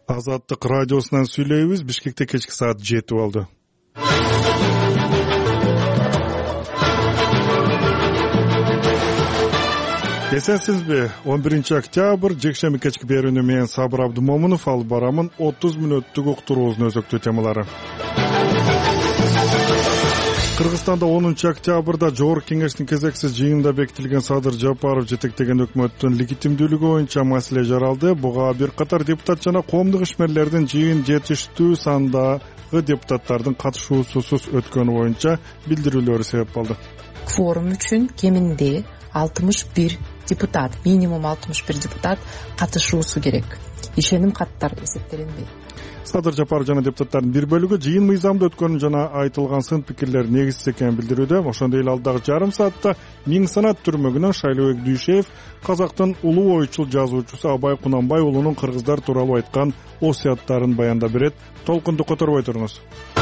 Азаттык радиосунан сүйлөйбүз. Бишкекте кечки саат 7 болду. Эсенсизби? 11-октябрь жекшемби кечки берүүнү менен Сабыр Абдымомунов алып барамын. 30 мүнөттүк уктуруубуздун өзөктүү темалары. Кыргызстанда 10-октябрда Жогорку Кеңештин кезексиз жыйынында бекитилген Садыр Жапаров жетектеген өкмөттүн легитимдүүлүгү боюнча маселе жаралды. Буга бир катар депутат жана коомдук ишмерлердин жыйын жетиштүү сандагы депутаттардын катышуусусуз өткөнү боюнча билдирүүлөрү себеп болду. Кворум үчүн кеминде 61 депутат, минимум 61 депутат катышуусу керек. Ишеним каттар эсептелинбейт. Садыр Жапаров жана депутаттардын бир бөлүгү жыйын мыйзамдуу өткөнүн жана айтылган сын пикирлер негизсиз экенин билдирүүдө. Ошондой эле алдагы жарым саатта Миң санат түрмөгүнөн Шайлообек Дүйшеев Казактын улуу ойчул жазуучусу Абай Кунанбай уулунун кыргыздар тууралуу айткан осуяттарын баяндап берет. Толкунду которбой туруңуз.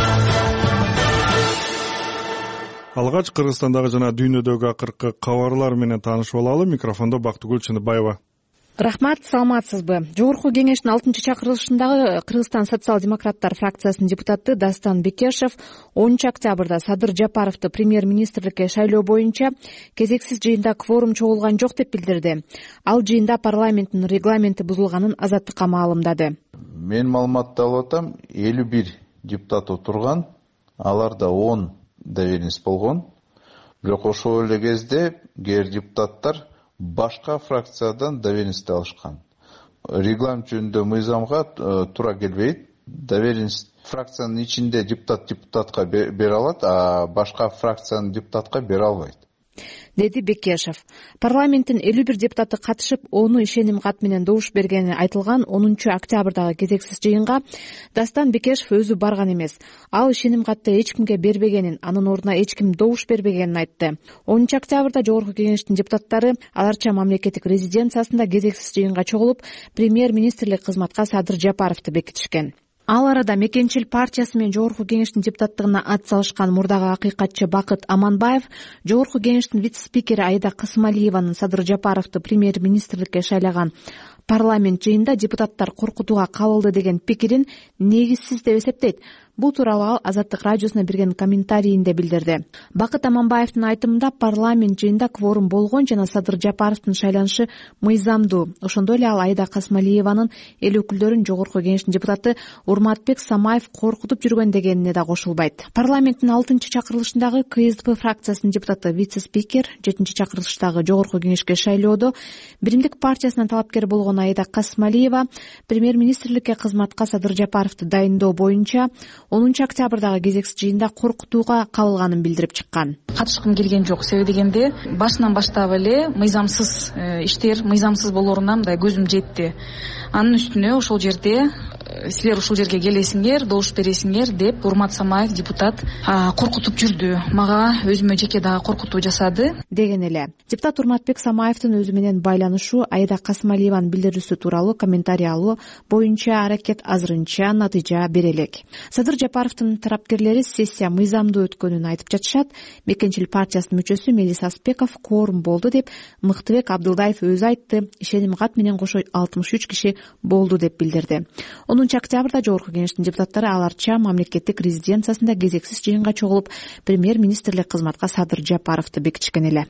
Алгач Кыргызстандагы жана дүйнөдөгү акыркы кабарлар менен таанышып алалы. Микрофондо Бактыгүл Чыныбаева. Рахмат, саламатсызбы? Жогорку Кеңештин 6-чакырылышындагы Кыргызстан социал-демократтар фракциясынын депутаты Дастан Бекешев 10-октябрда Садыр Жапаровду премьер-министрликке шайлоо боюнча кезексиз жыйында кворум чогулган жок деп билдирди. Ал жыйында парламенттин регламенти бузулганын Азаттыкка маалымдады. Мен маалыматты алып атам, 51 депутат отурган, аларда 10 доверенность болгон. Бирок ошол эле кезде кээ бир депутаттар башка фракциядан доверенность алышкан. Регламент жөнүндө мыйзамга туура келбейт. Доверенность фракциянын ичинде депутатка бере алат, а башка фракциянын депутатка бере албайт, деди Бекешев. Парламенттин 51 депутаты катышып, ону ишеним кат менен добуш бергени айтылган 10-октябрдагы кезексиз жыйынга Дастан Бекешев өзү барган эмес. Ал ишеним катты эч кимге бербегенин, анын ордуна эч ким добуш бербегенин айтты. 10-октябрда Жогорку Кеңештин депутаттары Аларча мамлекеттик резиденциясында кезексиз жыйынга чогулуп, премьер-министрлик кызматка Садыр Жапаровду бекитишкен. Ал арада Мекенчил партиясы менен Жогорку Кеңештин депутаттыгына ат салышкан мурдагы акыйкатчы Бакыт Аманбаев Жогорку Кеңештин вице-спикери Айда Кысмалиеванын Садыр Жапаровду премьер-министрликке шайлаган парламент жыйында депутаттар коркутууга кабылды деген пикирин негизсиз деп эсептейт. Бул тууралуу ал Азаттык радиосуна берген комментарийинде билдирди. Бакыт Аманбаевдин айтымында парламент жыйында кворум болгон жана Садыр Жапаровдун шайланышы мыйзамдуу. Ошондой эле ал Айда Кысмалиеванын эл өкүлдөрүн Жогорку Кеңештин депутаты Урматбек Самаев коркутуп жүргөн дегенине да кошулбайт. Парламенттин 6-чакырылышындагы КСДП фракциясынын депутаты вице-спикер 7-чакырылыштагы Жогорку Кеңешке шайлоодо Биримдик партиясынан талапкер болгон Айда Кысмалиева премьер-министрликке кызматка Садыр Жапаровду дайындоо боюнча 10-октябрдагы кезексиз жыйында коркутууга кабылганын билдирип чыккан. Катышкым келген жок. Себеби дегенде башынан баштап эле мыйзамсыз иштер, мыйзамсыз болоруна мындай көзүм жетти. Анын үстүнө ошол жерде силер ушул жерге келесиңер, добуш бересиңер деп Урмат Самаев депутат коркутуп жүрдү. Мага өзүмө жеке дагы коркутуу жасады деген эле. Депутат Урматбек Самаевдин өзү менен байланышуу Айда Кысмалиеванын билдирүүсү тууралуу комментарий алуу боюнча аракет азырынча натыйжа бере элек. Садыр Жапаровдун тарапкерлери сессия мыйзамдуу өткөнүн айтып жатышат. Мекенчил партиясынын мүчөсү Мелис Аспеков кворум болду деп, Мыктыбек Абдылдаев өзү айтты. Ишеним кат менен кошо 63 киши болду деп билдирди. 10-октябрда Жогорку Кеңештин депутаттары Аларча мамлекеттик резиденциясында кезексиз жыйынга чогулуп, премьер-министрлик кызматка Садыр Жапаровду бекитишкен эле.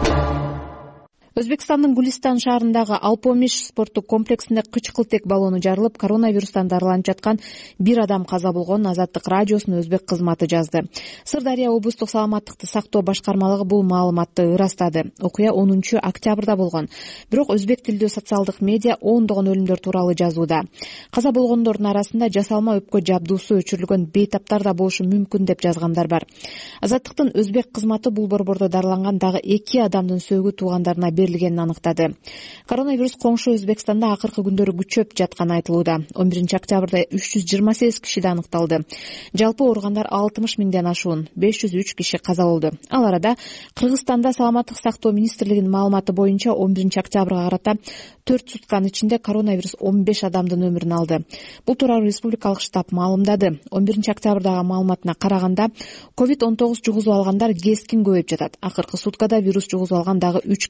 Өзбекстандын Гулистан шаарындагы Алпомиш спорттук комплексинде кычкылтек баллону жарылып, коронавирустан дарыланып жаткан бир адам каза болгонун Азаттык радиосунун өзбек кызматы жазды. Сырдария облустук саламаттыкты сактоо башкармалыгы бул маалыматты ырастады. Окуя 10-октябрда болгон. Бирок өзбек тилдүү социалдык медиа ондогон өлүмдөр тууралуу жазууда. Каза болгондордун арасында жасалма өпкө жабдуусу өчүрүлгөн бейтаптар да болушу мүмкүн деп жазгандар бар. Азаттыктын өзбек кызматы бул борбордо дарыланган дагы 2 адамдын сөөгү туугандарына берилгенин аныктады. Коронавирус коңшу Өзбекстанда акыркы күндөрү күчөп жатканы айтылууда. 11-октябрда 328 киши да аныкталды. Жалпы ооругандар 60 миңден ашуун, 503 киши каза болду. Ал арада Кыргызстанда саламаттык сактоо министрлигинин маалыматы боюнча 11-октябрга карата 4 сутканын ичинде коронавирус 15 адамдын өмүрүн алды. Бул тууралуу республикалык штаб маалымдады. 11-октябрдагы маалыматына караганда COVID-19 жугузуп алгандар кескин көбөйүп жатат. Акыркы суткада вирус жугузуп алган дагы 3 киши кайтып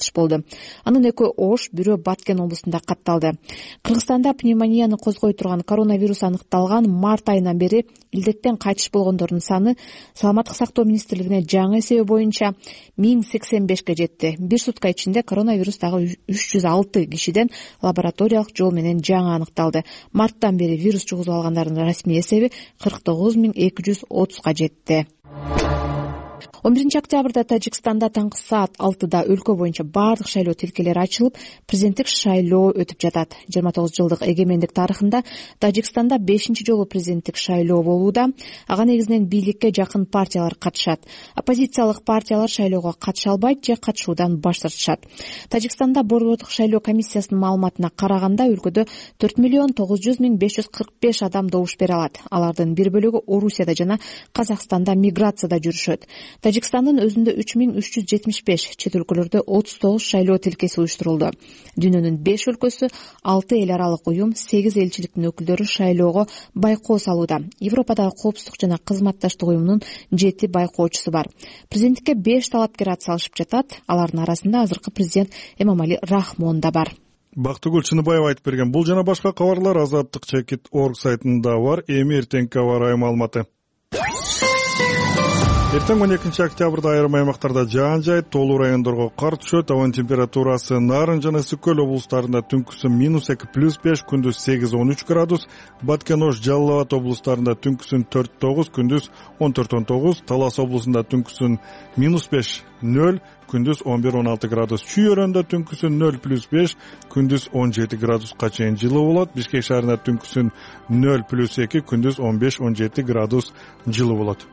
катыш болду. Анын экөө Ош, бирөө Баткен облусунда катталды. Кыргызстанда пневмонияны козгой турган коронавирус аныкталган март айынан бери илдеттен кайтыш болгондордун саны Саламаттык сактоо министрлигине жаңы эсеби боюнча 1085 жетти. Бир сутка ичинде коронавирус дагы 306 кишиден лабораториялык жол менен жаңы аныкталды. Марттан бери вирус жугузуп алгандардын расмий эсеби 49230 жетти. 11 октябрда Тажикстанда таңкы саат 6-да өлкө боюнча бардык шайлоо тилкелери ачылып, президенттик шайлоо өтүп жатат. 29 жылдык эгемендик тарыхында Тажикстанда 5-чи жолу президенттик шайлоо болууда. Ага негизинен бийликке жакын партиялар катышат. Оппозициялык партиялар шайлоого катыша албайт же катышуудан баш тартышат. Тажикстанда Борбордук шайлоо комиссиясынын маалыматына караганда өлкөдө 4,900,545 адам добуш бере алат. Алардын бир бөлүгү Орусияда жана Казакстанда миграцияда жүрүшөт. Тажикстандын өзүндө 3375, чет өлкөлөрдө 39 шайлоо тилкеси уюштурулду. Дүйнөнүн 5 өлкөсү, 6 эл аралык уюм, 8 элчиликтин өкүлдөрү шайлоого байкоо салууда. Европадагы коопсуздук жана кызматташтык уюмунун 7 байкоочусу бар. Президенттикке 5 талапкер ат салышып жатат. Алардын арасында азыркы президент Эмомали Рахмон да бар. Бактыгүл Чыныбаева айтып берген. Бул жана башка кабарлар Азаттык.org сайтында бар. Эми эртеңки аба ырайы маалыматы. Эртең 12 октябрда айрым аймактарда жаан жайт, тоолуу райондорго кар түшөт. Абанын температурасы Нарын жана Ысык-Көл облустарында түнкүсү -2 +5, күндүз 8-13 градус, Баткен, Ош, Жалал Абад облустарында түнкүсүн 4-9, күндүз 14-19, Талас облусунда түнкүсүн -5 0, күндүз 11-16 градус. Чүй өрөндө түнкүсүн 0+5, күндүз 17 градуска чейин жылуу болот. Бишкек шаарында түнкүсүн 0+2, күндүз 15-17 градус жылуу болот.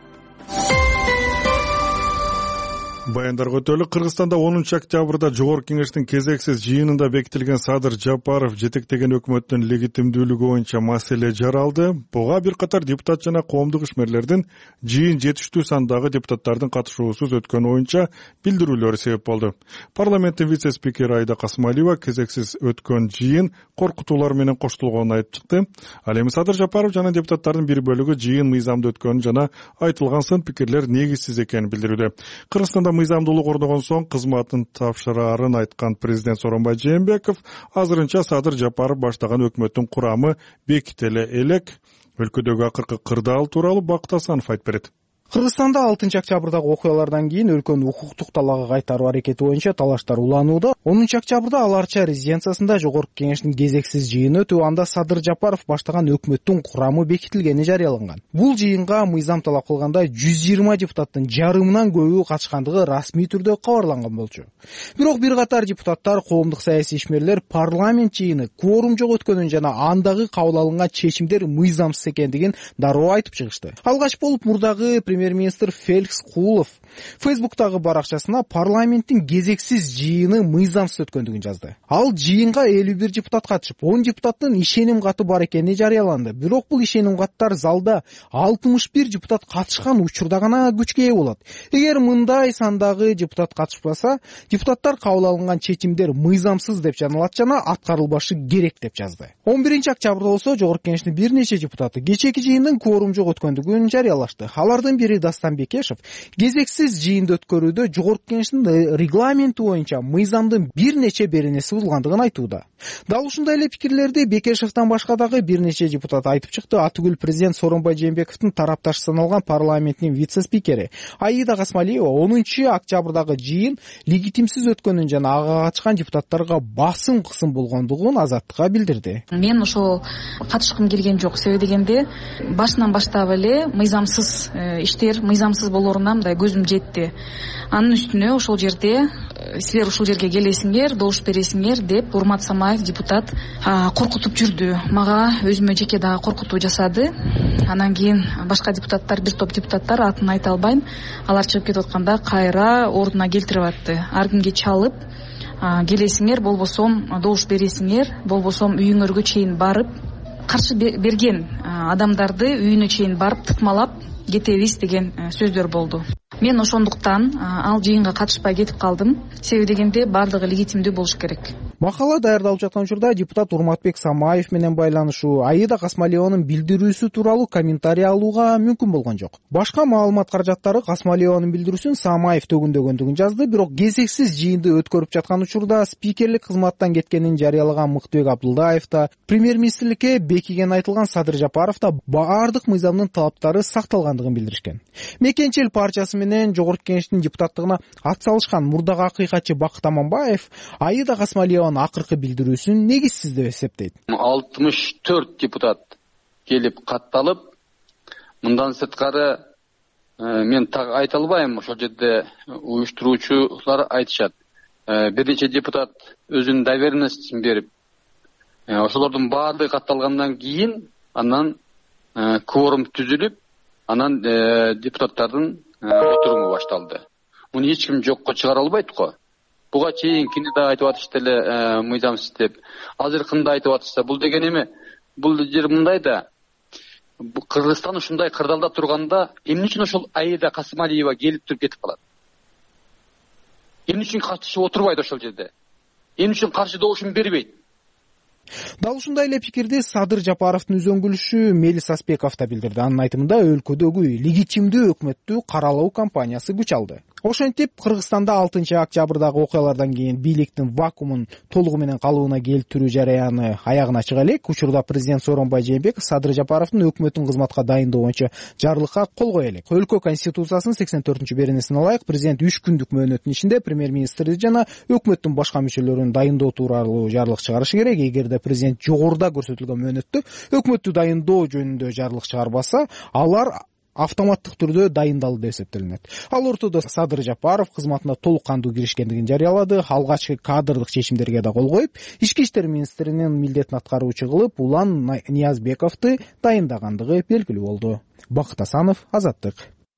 Баяндарга өтөлү. Кыргызстанда 10 октябрда Жогорку Кеңештин кезексиз жыйынында бекитилген Садыр Жапаров жетектеген өкмөттүн легитимдүүлүгү боюнча маселе жаралды. Буга бир катар депутат жана коомдук ишмерлердин жыйын жетиштүү сандагы депутаттардын катышуусуз өткөнү боюнча билдирүүлөрү себеп болду. Парламенттин вице-спикери Айда Касымалиева кезексиз өткөн жыйын коркутуулар менен коштулгонун айтып чыкты. Ал эми Садыр Жапаров жана депутаттардын бир бөлүгү жыйын мыйзамдуу өткөнүн жана айтылган сын пикирлер негизсиз экенин билдирүүдө. Кыргызстанда мыйзамдуулук орногон соң кызматын тапшырарын айткан президент Сооронбай Жээнбеков азырынча Садыр Жапаров баштаган өкмөттүн курамы бекитиле элек. Өлкөдөгү акыркы кырдаал тууралуу Бакыт Асанов айтып берет. Кыргызстанда 6 октябрдагы окуялардан кийин өлкөнү укуктук талаага кайтаруу аракети боюнча талаштар уланууда. 10 октябрда Аларча резиденциясында Жогорку Кеңештин кезексиз жыйыны өтүп, анда Садыр Жапаров баштаган өкмөттүн курамы бекитилгени жарыяланган. Бул жыйынга мыйзам талап кылганда 120 депутаттын жарымынан көбү катышкандыгы расмий түрдө кабарланган болчу. Бирок бир катар депутаттар, коомдук саясий ишмерлер парламент жыйыны кворум жок өткөнүн жана андагы кабыл алынган чечимдер мыйзамсыз экендигин дароо айтып чыгышты. Алгач болуп мурдагы премьер-министр Феликс Куулов Фейсбуктагы баракчасына парламенттин кезексиз жыйыны мыйзамсыз өткөндүгүн жазды. Ал жыйынга 51 депутат катышып, 10 депутаттын ишеним каты бар экени жарыяланды. Бирок бул ишеним каттар залда 61 депутат катышкан учурда гана күчкө ээ болот. Эгер мындай сандагы депутат катышпаса, депутаттар кабыл алынган чечимдер мыйзамсыз деп жаналат жана аткарылбашы керек деп жазды. 11 октябрда болсо Жогорку Кеңештин бир нече депутаты кечээки жыйындын кворум жок өткөндүгүн жарыялашты. Алардын бири Дастан Бекешев кезексиз жыйынды өткөрүүдө Жогорку Кеңештин регламенти боюнча мыйзамдын бир нече беренеси булгандыгын айтууда. Дал ушундай эле пикирлерди Бекешевден башка дагы бир нече депутат айтып чыкты. Атүгүл президент Сооронбай Жээнбековдун тарапташы саналган парламенттин вице-спикери Айда Касымалиева 10 октябрдагы жыйын легитимсиз өткөнүн жана ага катышкан депутаттарга басым кысым болгондугун Азаттыкка билдирди. Мен ошол катышкым келген жок. Себеби дегенде башынан баштап эле мыйзамсыз иштер, мыйзамсыз болоруна мындай көзүм жетти. Анын үстүнө ошол жерде силер ушул жерге келесиңер, добуш бересиңер деп Урмат Самаев депутат коркутуп жүрдү. Мага өзүмө жеке дагы коркутуу жасады. Анан кийин башка депутаттар, бир топ депутаттар, атын айта албайм, алар чыгып кетип атканда кайра ордуна келтирип атты. Ар кимге чалып, келесиңер, болбосом добуш бересиңер, болбосом үйүңөргө чейин барып, каршы берген адамдарды үйүнө чейин барып тыкмалап кетебиз деген сөздөр болду. Мен ошондуктан ал жыйынга катышпай кетип калдым. Себеби дегенде бардыгы легитимдүү болуш керек. Макала даярдалып жаткан учурда депутат Урматбек Самаев менен байланышуу, Аида Касмалиеванын билдирүүсү тууралуу комментарий алууга мүмкүн болгон жок. Башка маалымат каражаттары Касмалиеванын билдирүүсүн Самаев төгүндөгөндүгүн жазды, бирок кезексиз жыйынды өткөрүп жаткан учурда спикерлик кызматтан кеткенин жарыялаган Мыктыбек Абдылдаев да, премьер-министрликке бекиген айтылган Садыр Жапаров да баардык мыйзамдын талаптары сакталгандыгын билдиришкен. Мекенчи эл партиясы менен Жогорку Кеңештин депутаттыгына ат салышкан мурдагы акыйкатчы Бакыт Аманбаев Аида Касмалиеванын акыркы билдирүүсүн негизсиз деп эсептейт. 64 депутат келип катталып, мындан сырткары мен так айта албайм, ошол жерде уюштуруучулар айтышат. Бир нече депутат өзүнүн доверенностун берип, ошолордун баардыгы катталгандан кийин андан кворум түзүлүп, анан депутаттардын отуруму башталды. Муну эч ким жокко чыгара албайт го. Буга чейинкини да айтып атышты эле мыйзамсыз деп. Азыркыны да айтып атышса, бул деген эме? Бул жер мындай да. Кыргызстан ушундай кырдаалда турганда, эмне үчүн ошол Аида Касмалиева келип туруп кетип калат? Эмне үчүн катышып отурбайт ошол жерде? Эмне үчүн каршы добушун бербейт? Дал ушундай эле пикирди Садыр Жапаровдун үзөңгүлүшү Мелис Аспеков да билдирди. Анын айтымында өлкөдөгү легитимдүү өкмөттү каралоо кампаниясы күч алды. Ошентип, Кыргызстанда 6-октябрдагы окуялардан кийин бийликтин вакуумун толугу менен калыбына келтирүү жараяны аягына чыга элек. Учурда президент Сооронбай Жээнбеков Садыр Жапаровдун өкмөттүн кызматка дайындоо боюнча жарлыкка кол кое элек. Өлкө конституциясынын 84-беренесине ылайык президент 3 күндүк мөөнөттүн ичинде премьер-министрди жана өкмөттүн башка мүчөлөрүн дайындоо тууралуу жарлык чыгарышы керек. Эгерде президент жогоруда көрсөтүлгөн мөөнөттө өкмөттү дайындоо жөнүндө жарлык чыгарбаса, алар автоматтык түрдө дайындалды деп эсептелинет. Ал ортодо Садыр Жапаров кызматына толук кандуу киришкендигин жарыялады. Алгачкы кадрдык чечимдерге да кол коюп, ички иштер министринин милдетин аткаруучу кылып Улан Ниязбековду дайындагандыгы белгилүү болду. Бакыт Асанов, Азаттык.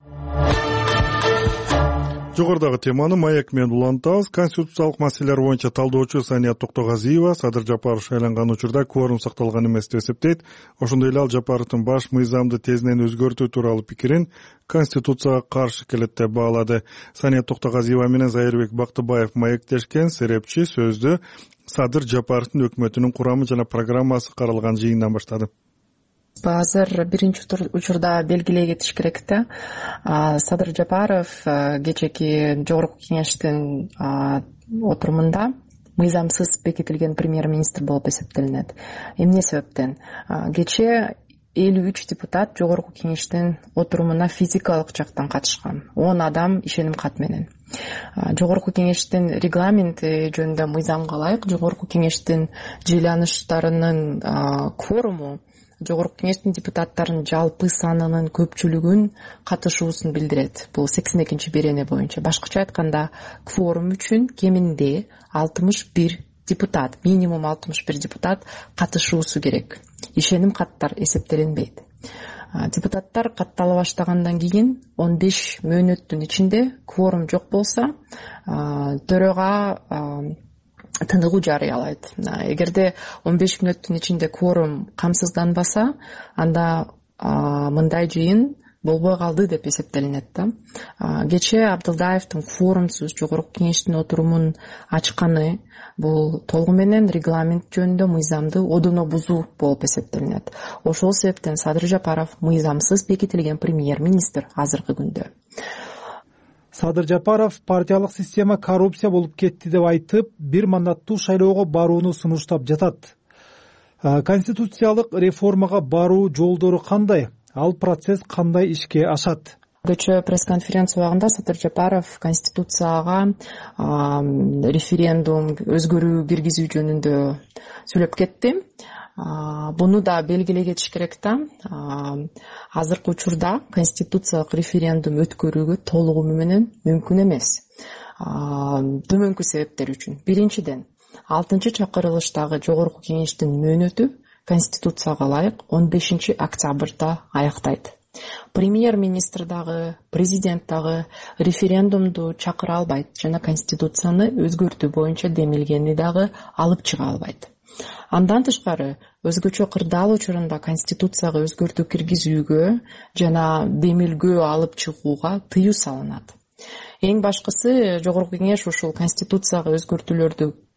Жогорудагы теманы Маяк менен улантабыз. Конституциялык маселелер боюнча талдоочу Сания Токтогазиева Садыр Жапаров шайланган учурда кворум сакталган эмес деп эсептейт. Ошондой эле ал Жапаровдун баш мыйзамды тезинен өзгөртүү тууралуу пикирин Конституцияга каршы келет деп баалады. Сания Токтогазиева менен Зайырбек Бактыбаев маектешкен серепчи сөздү Садыр Жапаровдун өкмөтүнүн курамы жана программасы каралган жыйындан баштады. Азыр биринчи учурда белгилей кетиш керек да. Садыр Жапаров кечээки Жогорку Кеңештин отурумунда мыйзамсыз бекитилген премьер-министр болуп эсептелинет. Эмне себептен? Кечээ 53 депутат Жогорку Кеңештин отурумуна физикалык жактан катышкан. 10 адам ишеним кат менен. Жогорку Кеңештин регламенти жөнүндө мыйзамга ылайык Жогорку Кеңештин жыйланыштарынын кворуму Жогорку Кеңештин депутаттарынын жалпы санынын көпчүлүгүн катышуусун билдирет. Бул 82-берене боюнча. Башкача айтканда, кворум үчүн кеминде 61 депутат, минимум 61 депутат катышуусу керек. Ишеним каттар эсептелинбейт. Депутаттар каттала баштагандан кийин 15 мөөнөттүн ичинде кворум жок болсо, төрага тыныгуу жарыялайт. Эгерде 15 мүнөттүн ичинде кворум камсызданбаса, анда мындай жыйын болбой калды деп эсептелинет да. Кечээ Абдылдаевдин кворумсуз Жогорку Кеңештин отурумун ачканы бул толугу менен регламент жөнүндө мыйзамды одоно бузуу болуп эсептелинет. Ошол себептен Садыр Жапаров мыйзамсыз бекитилген премьер-министр азыркы күндө. Садыр Жапаров партиялык система коррупция болуп кетти деп айтып, бир мандаттуу шайлоого барууну сунуштап жатат. Конституциялык реформага баруу жолдору кандай? Ал процесс кандай ишке ашат? Кечээ пресс-конференция убагында Садыр Жапаров Конституцияга референдум өзгөрүү киргизүү жөнүндө сүйлөп кетти. Буну да белгилей кетиш керек да. Азыркы учурда конституциялык референдум өткөрүүгө толугу менен мүмкүн эмес. Төмөнкү себептер үчүн. Биринчиден, 6-чакырылыштагы Жогорку Кеңештин мөөнөтү Конституцияга ылайык 15-октябрда аяктайт. Премьер-министр дагы, президент дагы референдумду чакыра албайт жана Конституцияны өзгөртүү боюнча демилгени дагы алып чыга албайт. Андан тышкары, өзгөчө кырдаал учурунда Конституцияга өзгөртүү киргизүүгө жана демилгөө алып чыгууга тыюу салынат. Эң башкысы, Жогорку Кеңеш ушул Конституцияга өзгөртүүлөрдү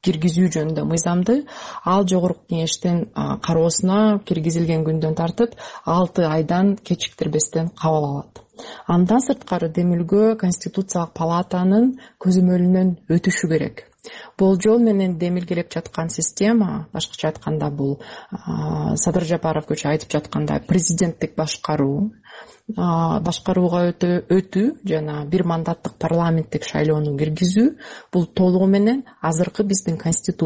киргизүү жөнүндө мыйзамды ал жогорку кеңештин кароосуна киргизилген күндөн тартып 6 айдан кечиктирбестен кабыл алат. Андан сырткары демилгөө Конституциялык палатанын көзөмөлүнөн өтүшү керек. Болжол менен демилгелеп жаткан система, башкача айтканда бул Садыр Жапаров көчө айтып жаткандай президенттик башкарууга өтүү жана бир мандаттык парламенттик шайлоону киргизүү бул толугу менен азыркы биздин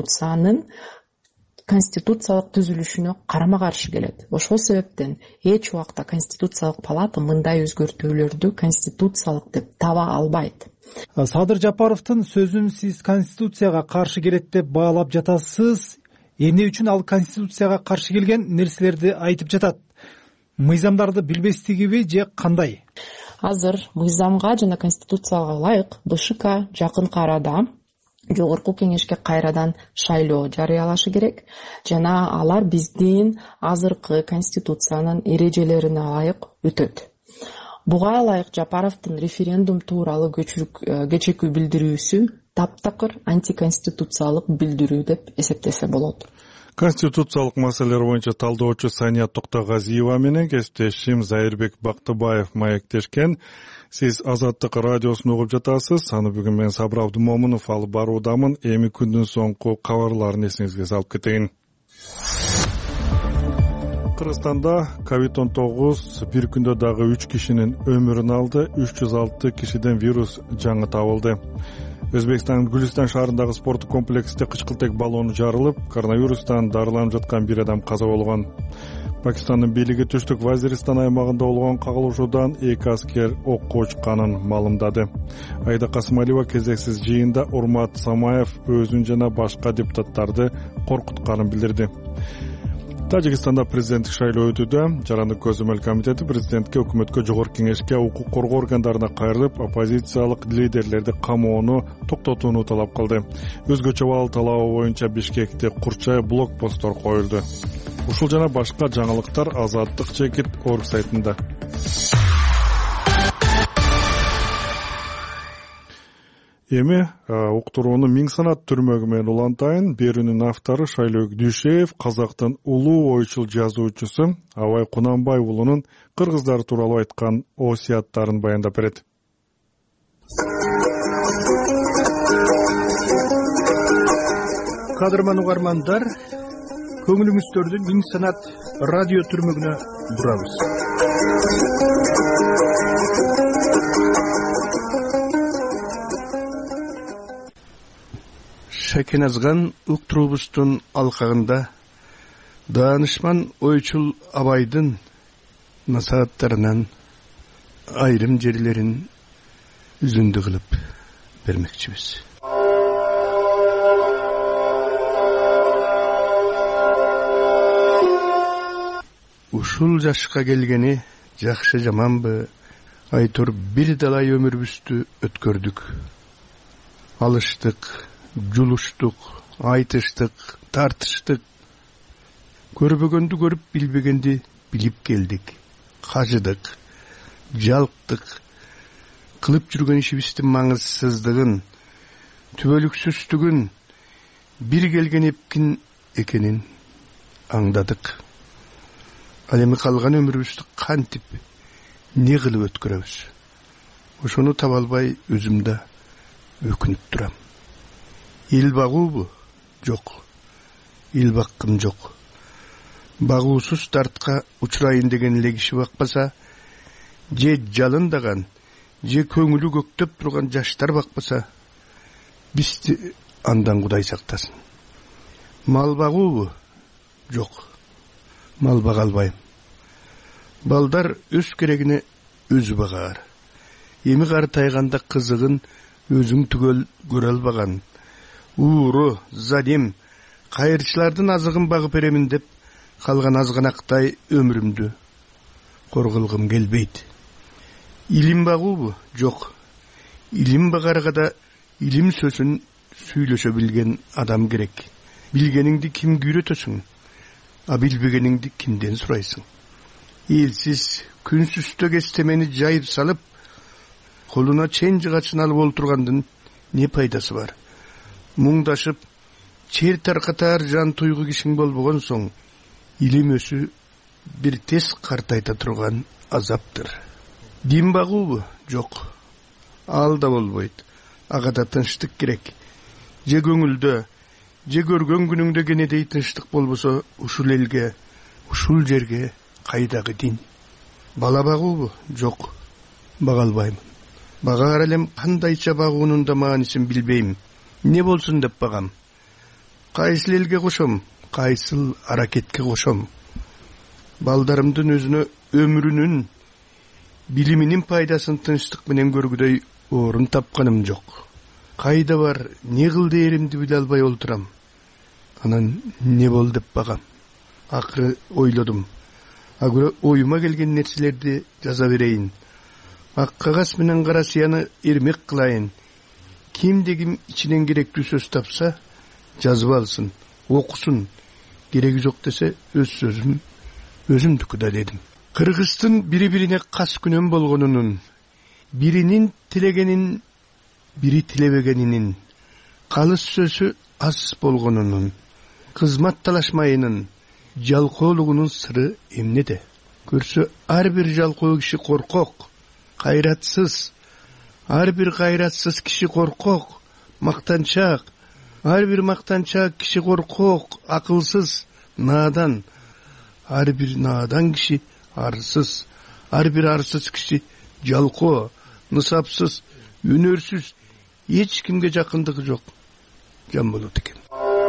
конституциялык түзүлүшүнө карама каршы келет. Ошол себептен эч убакта Конституциялык палата мындай өзгөртүүлөрдү конституциялык деп таба албайт. Садыр Жапаровдун сөзүн сиз конституцияга каршы келет деп баалап жатасыз. Эмне үчүн ал конституцияга каршы келген нерселерди айтып жатат? Мыйзамдарды билбестигиби же кандай? Азыр мыйзамга жана конституцияга ылайык БШК жакынкы арада жогорку кеңешке кайрадан шайлоо жарыялашы керек жана алар биздин азыркы конституциянын эрежелерине ылайык өтөт. Буга ылайык Жапаровдун референдум тууралуу кечээкү билдирүүсү таптакыр антиконституциялык билдирүү деп эсептесе болот. Конституциялык маселелер боюнча талдоочу Сания Токтогазиева менен кесиптешим Зайырбек Бактыбаев маектешкен. Сиз Азаттык радиосун угуп жатасыз. Аны бүгүн мен Сабыр Абдумомунов алып баруудамын. Эми күндүн соңку кабарларын эсиңизге салып кетейин. Кыргызстанда COVID-19 бир күндө дагы 3 кишинин өмүрүн алды, 306 кишиден вирус жаңы табылды. Өзбекстандын Гүлистан шаарындагы спорттук комплексте кычкылтек баллону жарылып, коронавирустан дарыланып жаткан бир адам каза болгон. Пакистандын бийлиги Түштүк Вазиристан аймагында болгон кагылышуудан 2 аскер окко учканын маалымдады. Айда Касымалиева кезексиз жыйында Урмат Самаев өзүн жана башка депутаттарды коркутканын билдирди. Тажикстанда президенттик шайлоо өтүүдө. Жарандык көзөмөл комитети президентке, өкмөткө, жогорку кеңешке, укук коргоо органдарына кайрылып, оппозициялык лидерлерди камоону токтотууну талап кылды. Өзгөчө бал талабы боюнча Бишкекте курчай блокпосттор коюлду. Ушул жана башка жаңылыктар Азаттык чекит орг сайтында. Эми уктурууну Миң санат түрмөгү менен улантайын. Берүүнүн автору Шайлообек Дүйшеев казактын улуу ойчул жазуучусу Абай Кунанбай уулунун кыргыздар тууралуу айткан осуяттарын баяндап берет. Кадырман угармандар, көңүлүңүздөрдү Миң санат радио түрмөгүнө бурабыз. Шакеназган уктуруубуздун алкагында даанышман ойчул Абайдын насааттарынан айрым жерлерин үзүндү кылып бермекчибиз. Ушул жашка келгени жакшы жаманбы, айтор бир далай өмүрүбүздү өткөрдүк. Алыштык, жулуштук, айтыштык, тартыштык. Көрбөгөндү көрүп, билбегенди билип келдик. Кажыдык, жалктык. Кылып жүргөн ишибиздин маңызсыздыгын, түбөлүксүздүгүн, бир келген эпкин экенин аңдадык. Ал эми калган өмүрүбүздү кантип, не кылып өткөрөбүз? Ошону таба албай өзүмдө өкүнүп турам. Эл багуубу? Жок. Эл баккым жок. Багуусуз дартка учурайын деген эле киши бакпаса, же жалындаган, же көңүлү көктөп турган жаштар бакпаса, бизди андан Кудай сактасын. Мал багуубу? Жок. Мал бага албайм. Балдар өз керегине өзү багаар. Эми картайганда кызыгын өзүң түгөл көрө албаган. Ууру, задим, кайырчылардын азыгын багып беремин деп калган азганактай өмүрүмдү корголгум келбейт. Илим багуубу? Жок. Илим багарга да илим сөзүн сүйлөшө билген адам керек. Билгениңди кимге үйрөтөсүң? А билбегениңди кимден сурайсың? Элсиз, күнсүздө кестемени жайып салып, колуна чен жыгачын алып олтургандын не пайдасы бар? Муңдашып, чер таркатар жан туйгу кишиң болбогон соң илим өсү бир тез картайта турган азаптыр. Дин багуубу? Жок. Ал да болбойт. Ага да тынчтык керек. Же көңүлдө, же көргөн күнүңдө кенедей тынчтык болбосо, ушул элге, ушул жерге кайдагы дин? Бала багуубу? Жок. Бага албаймын. Багаар элем кандайча багуунун да маанисин билбейм. Не болсун деп багам. Кайсыл элге кошом, кайсыл аракетке кошом. Балдарымдын өзүнө өмүрүнүн, билиминин пайдасын тынчтык менен көргүдөй орун тапканым жок. Кайда бар, не кыл дээримди биле албай олтурам. Анан не бол деп багам. Акыры ойлодум. Агыра оюма келген нерселерди жаза берейин. Ак кагаз менен кара сыяны эрмек кылайын. Кимде ким ичинен керектүү сөз тапса, жазып алсын, окусун. Кереги жок десе, өз сөзүм өзүмдүкү да дедим. Кыргыздын бири-бирине кас күнөн болгонунун, биринин тилегенин, бири тилебегенинин, калыс сөзү аз болгонунун, кызмат талашмайынын, жалкоолугунун сыры эмнеде? Көрсө, ар бир жалкоо киши коркок, кайратсыз, ар бир кайратсыз киши коркок, мактанчак, ар бир мактанчак киши коркок, акылсыз, наадан, ар бир наадан киши арсыз, ар бир арсыз киши жалкоо, нысапсыз, үнөрсүз, эч кимге жакындыгы жок жан болот экен.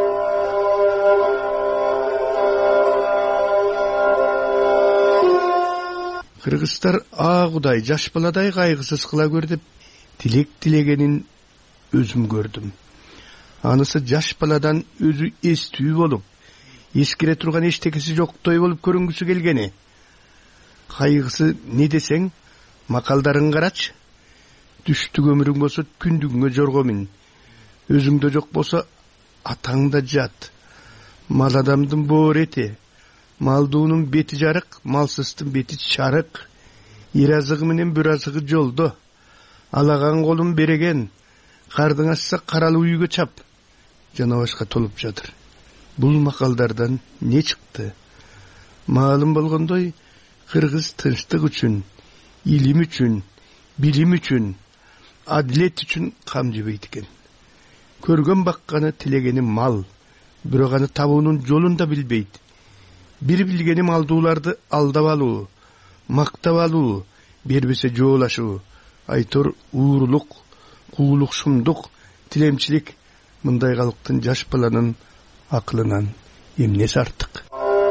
Кыргыздар Кудай жаш баладай кайгысыз кыла көр деп тилек тилегенин өзүм көрдүм. Анысы жаш баладан өзү эстүү болуп, эскере турган эчтекеси жоктой болуп көрүнгүсү келгени. Кайгысы не десең, макалдарын карачы. Түштүк өмүрүң болсо күндүгүңө жорго мин. Өзүңдө жок болсо атаңда жат. Мал адамдын боор эти, малдуунун бети жарык, малсыздын бети чарык. Ир азыгы менен бир азыгы жолдо. Алаган колун береген, кардың асса каралуу үйгө чап. Жана башка толуп жатыр. Бул макалдардан не чыкты? Маалым болгондой, кыргыз тынчтык үчүн, илим үчүн, билим үчүн, адилет үчүн кам жебейт экен. Көргөн бакканы тилегени мал, бирок аны табуунун жолун да билбейт. Бир билгени малдууларды алдап алуу, мактап алуу, бербесе жоолашуу, айтор уурулук, куулукшумдук, тилемчилик. Мындай калктын жаш баланын акылынан эмнеси артык?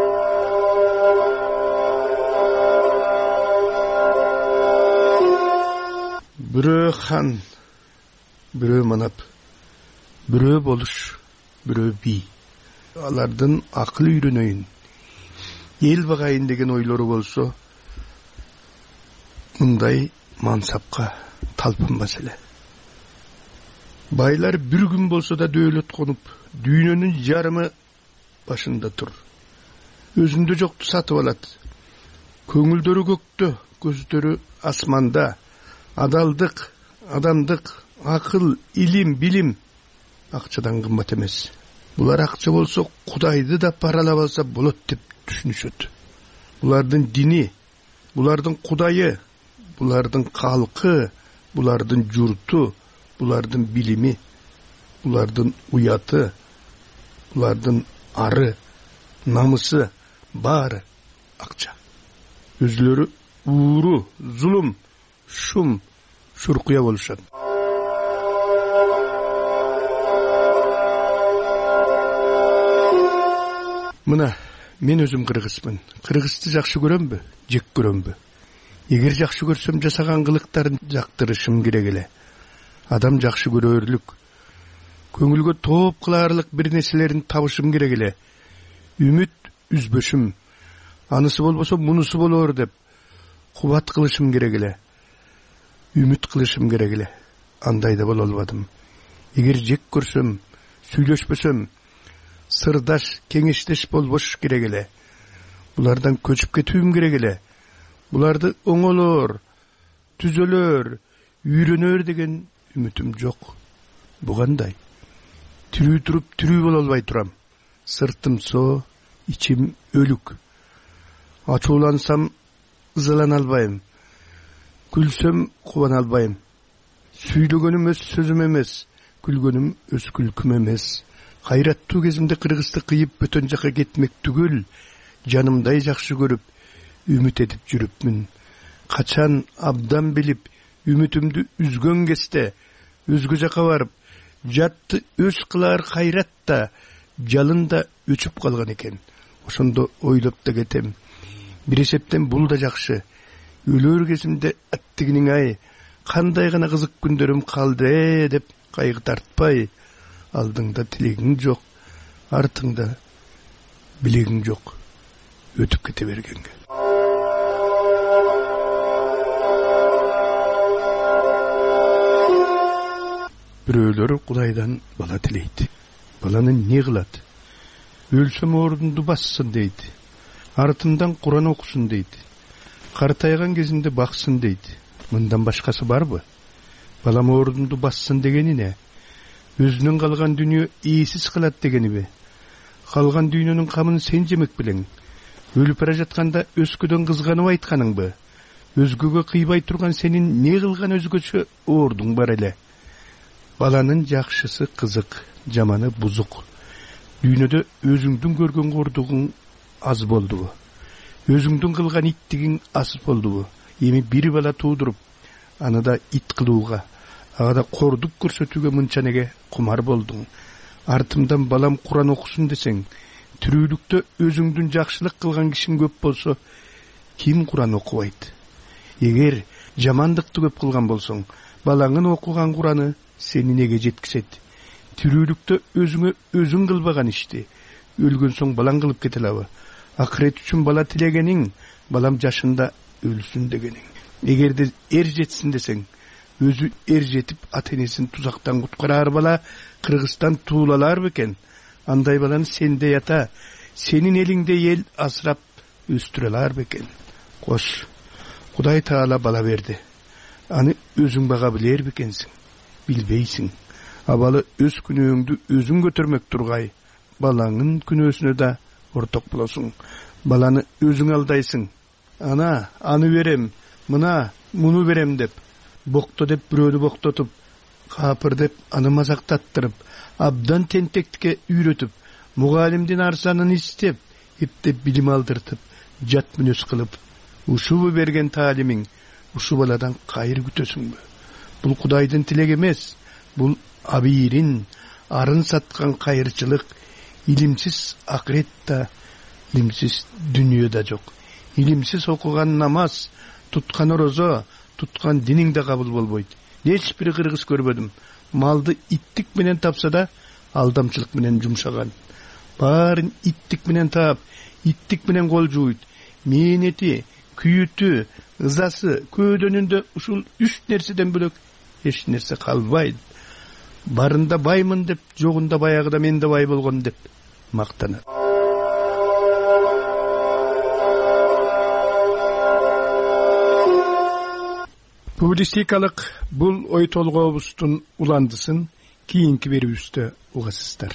Бирөө хан, бирөө манап, бирөө болуш, бирөө бий. Алардын акыл үйрөнөйүн, эл багайын деген ойлору болсо, мындай мансапка талпынбас эле. Байлар бир күн болсо да дөөлөт конуп, дүйнөнүн жарымы башында тур. Өзүндө жокту сатып алат. Көңүлдөрү көктө, көздөрү асманда. Адалдык, адамдык, акыл, илим, билим акчадан кымбат эмес. Булар акча болсо Кудайды да паралап алса болот деп түшүнүшөт. Булардын дини, булардын Кудайы, булардын калкы, булардын журту, булардын билими, булардын уяты, булардын ары, намысы, баары акча. Өзлөрү ууру, зулум, шум, шуркуя болушат. Мына, мен өзүм кыргызмын. Кыргызды жакшы көрөмбү, жек көрөмбү? Эгер жакшы көрсөм, жасаган кылыктарын жактырышым керек эле. Адам жакшы көрөрлүк, көңүлгө тооп кылаарлык бир нерселерин табышым керек эле. Үмүт үзбөшүм, анысы болбосо мунусу болор деп кубат кылышым керек эле. Үмүт кылышым керек эле. Андай да боло албадым. Эгер жек көрсөм, сүйлөшпөсөм, сырдаш, кеңештеш болбош керек эле. Булардан көчүп кетүүм керек эле. Буларды оңолор, түзөлөр, үйрөнөр деген үмүтүм жок. Бу кандай? тирүү туруп тирүү боло албай турам. Сыртым соо, ичим өлүк. Ачуулансам ызалана албайм. Күлсөм кубана албайм. Сүйлөгөнүм өз сөзүм эмес, күлгөнүм өз күлкүм эмес. Кайраттуу кезимде Кыргызды кыйып бөтөн жака кетмек түгүл, жанымдай жакшы көрүп, үмүт этип жүрүпмүн. Качан абдан билип, үмүтүмдү үзгөн кезде, өзгө жака барып, жатты өз кылаар кайратта, жалында өчүп калган экен. Ошондо ойлоп да кетем. Бир эсептен бул да жакшы. Өлөр кезимде аттигиниң ай, кандай гана кызык күндөрүм калды деп кайгы тартпай, алдыңда тилегиң жок, артыңда билегиң жок, өтүп кете бергенге. Бирөөлөр Кудайдан бала тилейт. Баланы не кылат? Өлсөм ордунду бассын дейт. Артымдан Куран окусун дейт. Картайган кезинде баксын дейт. Мындан башкасы барбы? Балам ордунду бассын дегени не? Өзүнүн калган дүйнө ээсиз кылат дегенби? Калган дүйнөнүн камын сен жемек белең. Өлүп бара жатканда өскөдөн кызганып айтканыңбы? Өзгөгө кыйбай турган сенин не кылган өзгөчө ордуң бар эле? Баланын жакшысы кызык, жаманы бузук. Дүйнөдө өзүңдүн көргөн кордугуң аз болдубу? Өзүңдүн кылган иттигиң аз болдубу? Эми бир бала туудуруп, аны да ит кылууга, ага да кордук көрсөтүүгө мынчанеге кумар болдуң. Артымдан балам Куран окусун десең, тирүүлүктө өзүңдүн жакшылык кылган кишиң көп болсо, ким Куран окубайт? Эгер жамандыкты көп кылган болсоң, балаңын окуган Кураны сени неге жеткизет? Тирүүлүктө өзүңө өзүң кылбаган ишти өлгөн соң балаң кылып кете алабы? Акырет үчүн бала тилегениң, балам жашында өлсүн дегениң. Эгерде эр жетсин десең, өзү эр жетип ата-энесин тузактан куткарар бала Кыргызстан туулалар бекен? Андай баланы сенде ята, сенин элиңде эл асырап өстүрөлөр бекен? Кош, Кудай Таала бала берди. Аны өзүң бага билер бекенсиң? Билбейсиң. Абалы өз күнөөңдү өзүң көтөрмөк тургай, балаңын күнөөсүнө да орток болосуң. Баланы өзүң алдайсың. Ана, аны берем, мына, муну берем деп, бокто деп бирөөнү боктотуп, капыр деп аны мазактаттырып, абдан тентектикке үйрөтүп, мугалимдин арзанын истеп, эптеп билим алдыртып, жат мүнөз кылып, ушубу берген таалимиң, ушу баладан кайыр күтөсүңбү? Бул Кудайдын тилеги эмес, бул абийирин, арын саткан кайырчылык. Илимсиз акыретта, илимсиз дүйнөдө жок. Илимсиз окуган намаз, туткан орозо, туткан диниң да кабыл болбойт. Эч бир кыргыз көрбөдүм. Малды иттик менен тапса да, алдамчылык менен жумшаган. Баарын иттик менен таап, иттик менен кол жууйт. Мээнети, күйүтү, ызасы, көөдөнүндө ушул 3 нерседен бөлөк эч нерсе калбайт. Барында баймын деп, жогунда баягыда мен да бай болгон деп мактанат. Публистикалык бул ой толгообуздун уландысын кийинки берүүбүздө угасыздар.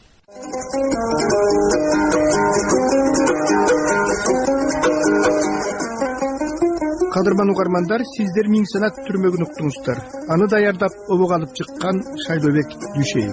Кадырман угармандар, сиздер Миң Санат түрмөгүн уктуңуздар. Аны даярдап обого алып чыккан Шайлообек Дүйшеев.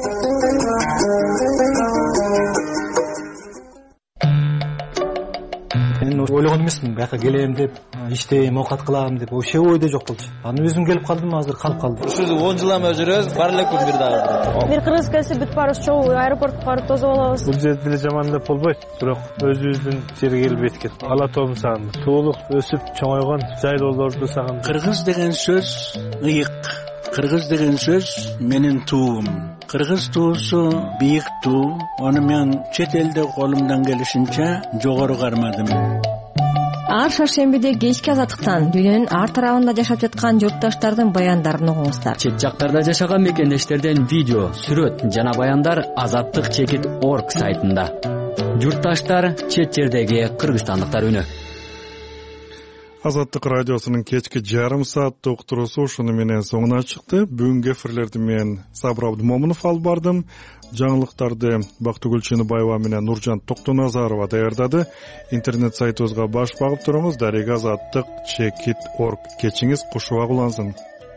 Мен ойлогон эмесмин, бияка келем деп, иштейм, оокат кылам деп, вообще ойдо жок болчу. Аны өзүм келип калдым, азыр калып калдым. Ушул 10 жылдан бери жүрөбүз, бар элекпи бир дагы. Бир кыргыз келсе бүт барыбыз чогуу аэропортко барып тосуп алабыз. Бул жерде деле жамандап болбойт, бирок өзүбүздүн жерге келип эткет. Ала тообун сагындым. Туулук өсүп чоңойгон жайлоолорду сагындым. Кыргыз деген сөз ыйык. Кыргыз деген сөз менин туум. Кыргыз туусу бийик туу. Аны мен чет элде колумдан келишинче жогору кармадым. Ар шаршембиде кечки азаттыктан дүйнөнүн ар тарабында жашап жаткан журтташтардын баяндарын угуңуздар. Чет жактарда жашаган мекендештерден видео, сүрөт жана баяндар azattik.org сайтында. Журтташтар, чет жердеги кыргызстандыктар үнү. Азаттык радиосунун кечки жарым сааттык уктуруусу ушуну менен соңуна чыкты. Бүгүнкү эфирлерди мен Сабыр Абдымомунов алып бардым. Жаңылыктарды Бактыгүл Чыныбаева менен Нуржан Токтоназарова даярдады. Интернет сайтыбызга баш багып туруңуз. Дарега azattik.org. Кечиңиз кушуа кулансын.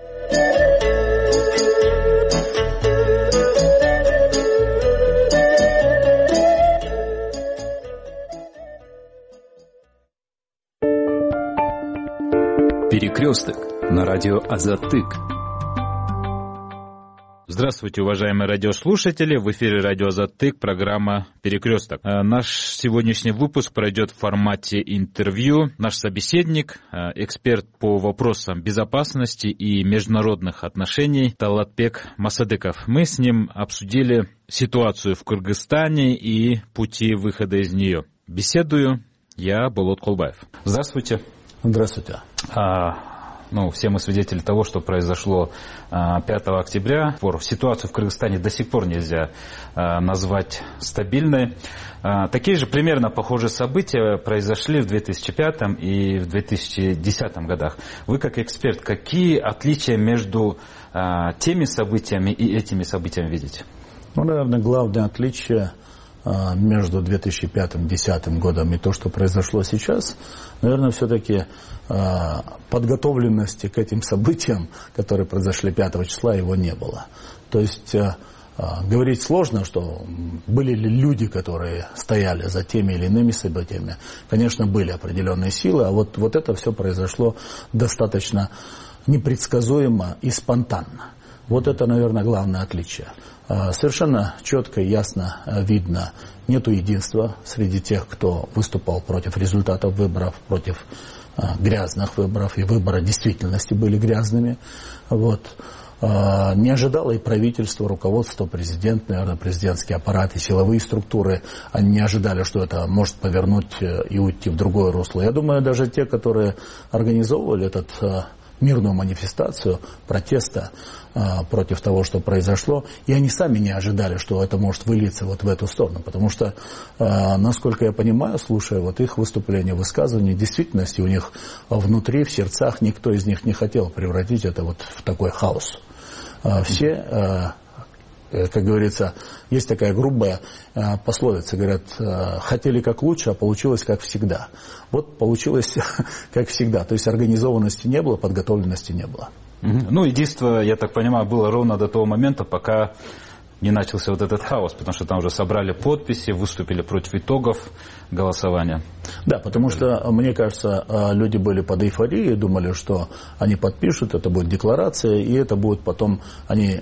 Перекресток на радио Азаттык. Здравствуйте, уважаемые радиослушатели. В эфире радио Азаттык, программа «Перекресток». Наш сегодняшний выпуск пройдет в формате интервью. Наш собеседник, эксперт по вопросам безопасности и международных отношений Талатбек Масадыков. Мы с ним обсудили ситуацию в Кыргызстане и пути выхода из нее. Беседую я, Болот Колбаев. Здравствуйте. Здравствуйте. Все мы свидетели того, что произошло 5 октября. Ситуацию в Кыргызстане до сих пор нельзя назвать стабильной. Такие же примерно похожие события произошли в 2005 и в 2010 годах. Вы как эксперт, какие отличия между теми событиями и этими событиями видите? Наверное, главное отличие между 2005 и 2010 годом и то, что произошло сейчас, наверное, все-таки подготовленности к этим событиям, которые произошли 5 числа, его не было. То есть говорить сложно, что были ли люди, которые стояли за теми или иными событиями. Конечно, были определенные силы, а вот это все произошло достаточно непредсказуемо и спонтанно. Вот это, наверное, главное отличие. Совершенно четко и ясно видно, нету единства среди тех, кто выступал против результатов выборов, против грязных выборов, и выборы в действительности были грязными. Не ожидало и правительство, руководство, президент, наверное, президентский аппарат и силовые структуры. Они не ожидали, что это может повернуть и уйти в другое русло. Я думаю, даже те, которые организовывали мирную манифестацию протеста против того, что произошло, и они сами не ожидали, что это может вылиться в эту сторону, потому что, насколько я понимаю, слушая их выступления, высказывания, в действительности у них внутри, в сердцах, никто из них не хотел превратить это в такой хаос. Все, как говорится, есть такая грубая пословица, говорят, хотели как лучше, а получилось как всегда. Вот получилось как всегда, то есть организованности не было, подготовленности не было. Единство, я так понимаю, было ровно до того момента, пока не начался этот хаос, потому что там уже собрали подписи, выступили против итогов голосования. Да, потому что, мне кажется, люди были под эйфорией, думали, что они подпишут, это будет декларация, и это будет потом, они,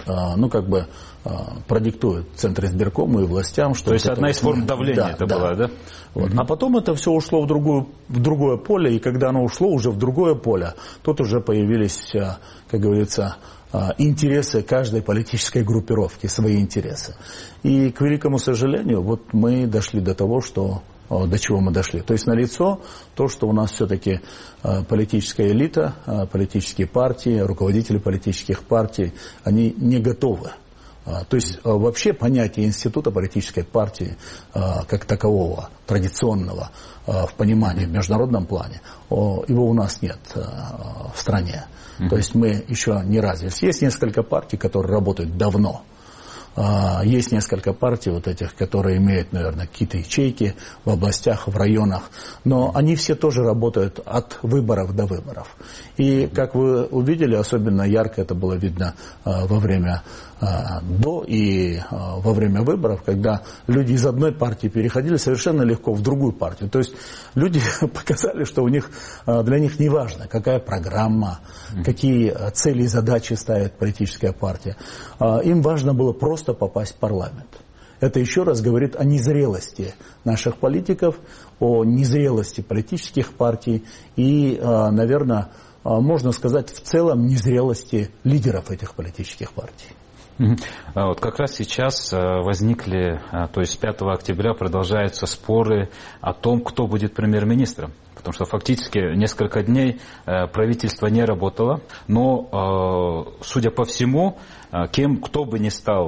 продиктуют Центр избиркому и властям. Что то есть одна из форм давления была, да? А потом это все ушло в другое поле, и когда оно ушло уже в другое поле, тут уже появились, как говорится, интересы каждой политической группировки, свои интересы. И, к великому сожалению, мы дошли до того, до чего мы дошли. То есть налицо то, что у нас все-таки политическая элита, политические партии, руководители политических партий, они не готовы. То есть вообще понятие института политической партии как такового, традиционного в понимании, в международном плане, его у нас нет в стране. То есть мы еще не развились. Есть несколько партий, которые работают давно. Есть несколько партий которые имеют, наверное, какие-то ячейки в областях, в районах. Но они все тоже работают от выборов до выборов. И, как вы увидели, особенно ярко это было видно во время до и во время выборов, когда люди из одной партии переходили совершенно легко в другую партию. То есть люди показали, что для них не важно, какая программа, какие цели и задачи ставит политическая партия. Им важно было просто попасть в парламент. Это еще раз говорит о незрелости наших политиков, о незрелости политических партий и, наверное, можно сказать, в целом незрелости лидеров этих политических партий. Как раз сейчас возникли, то есть 5 октября продолжаются споры о том, кто будет премьер-министром. Потому что фактически несколько дней правительство не работало, но, судя по всему, кто бы ни стал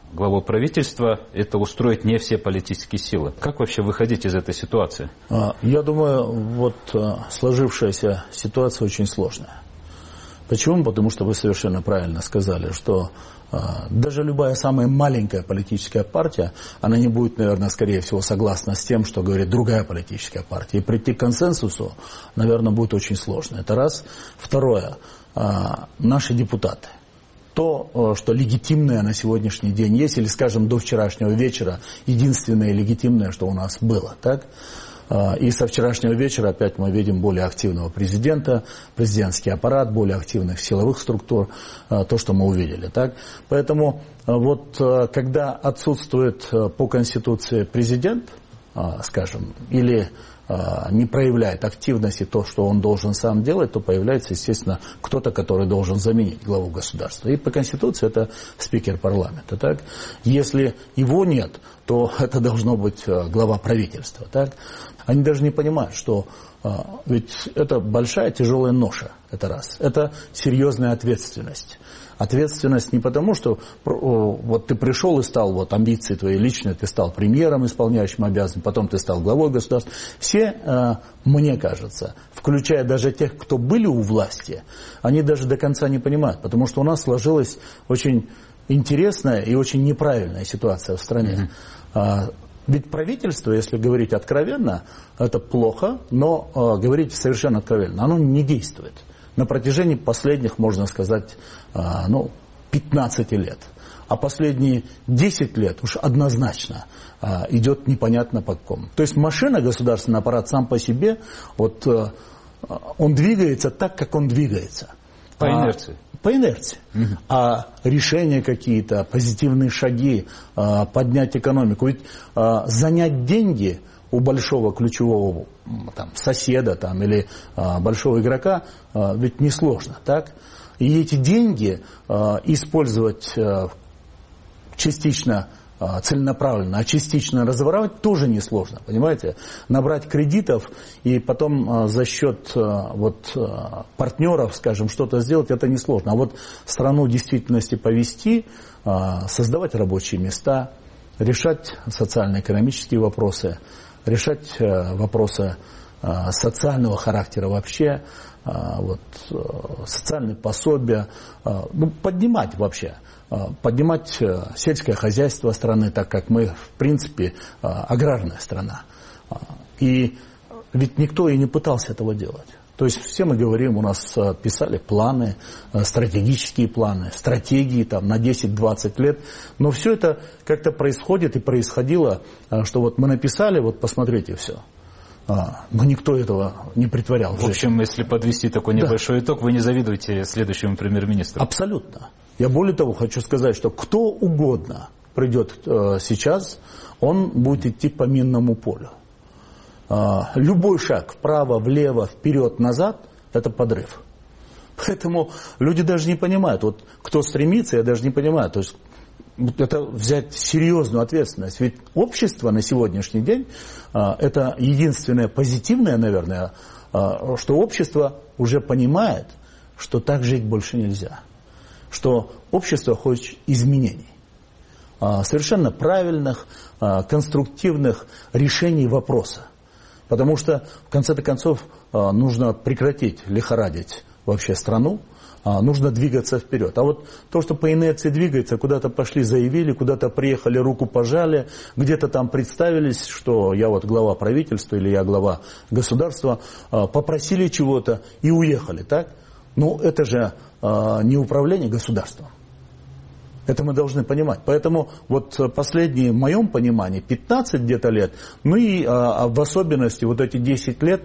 главой правительства, это устроить не все политические силы. Как вообще выходить из этой ситуации? Я думаю, сложившаяся ситуация очень сложная. Почему? Потому что вы совершенно правильно сказали, что даже любая самая маленькая политическая партия, она не будет, наверное, скорее всего, согласна с тем, что говорит другая политическая партия. И прийти к консенсусу, наверное, будет очень сложно. Это раз. Второе. Наши депутаты. То, что легитимное на сегодняшний день есть, или, скажем, до вчерашнего вечера, единственное легитимное, что у нас было, так? И со вчерашнего вечера опять мы видим более активного президента, президентский аппарат, более активных силовых структур, то, что мы увидели, так? Поэтому когда отсутствует по Конституции президент, скажем, или не проявляет активности то, что он должен сам делать, то появляется, естественно, кто-то, который должен заменить главу государства. И по Конституции это спикер парламента. Так? Если его нет, то это должно быть глава правительства. Так? Они даже не понимают, что ведь это большая тяжелая ноша, это раз. Это серьезная ответственность. Ответственность не потому, что ты пришел и стал, амбиции твои личные, ты стал премьером, исполняющим обязанности, потом ты стал главой государства. Все, мне кажется, включая даже тех, кто были у власти, они даже до конца не понимают, потому что у нас сложилась очень интересная и очень неправильная ситуация в стране. Ведь правительство, если говорить откровенно, это плохо, но говорить совершенно откровенно, оно не действует. На протяжении последних, можно сказать, 15 лет. А последние 10 лет уж однозначно идет непонятно по какому. То есть машина, государственный аппарат сам по себе, он двигается так, как он двигается. По инерции. По инерции. А решения какие-то, позитивные шаги, поднять экономику. Ведь занять деньги у большого ключевого соседа или большого игрока ведь несложно, так? И эти деньги использовать частично целенаправленно, а частично разворовать тоже несложно, понимаете? Набрать кредитов и потом за счет партнеров, скажем, что-то сделать, это несложно. А страну в действительности повести, создавать рабочие места, решать социально-экономические вопросы, решать вопросы социального характера вообще, социальные пособия, поднимать вообще. Поднимать сельское хозяйство страны, так как мы, в принципе, аграрная страна. И ведь никто и не пытался этого делать. То есть все мы говорим, у нас писали планы, стратегические планы, стратегии на 10-20 лет. Но все это как-то происходит и происходило, что мы написали, посмотрите все. Но никто этого не притворял. В общем, если подвести такой небольшой итог, вы не завидуете следующему премьер-министру? Абсолютно. Я более того хочу сказать, что кто угодно придет сейчас, он будет идти по минному полю. Любой шаг вправо, влево, вперед, назад – это подрыв. Поэтому люди даже не понимают. Кто стремится, я даже не понимаю. То есть это взять серьезную ответственность. Ведь общество на сегодняшний день – это единственное позитивное, наверное, что общество уже понимает, что так жить больше нельзя. Что общество хочет изменений. Совершенно правильных, конструктивных решений вопроса. Потому что, в конце-то концов, нужно прекратить лихорадить вообще страну, нужно двигаться вперед. А то, что по инерции двигается, куда-то пошли, заявили, куда-то приехали, руку пожали, где-то там представились, что я глава правительства или я глава государства, попросили чего-то и уехали, так? Это же не управление государством. Это мы должны понимать. Поэтому последние, в моем понимании, 15 где-то лет, и в особенности эти 10 лет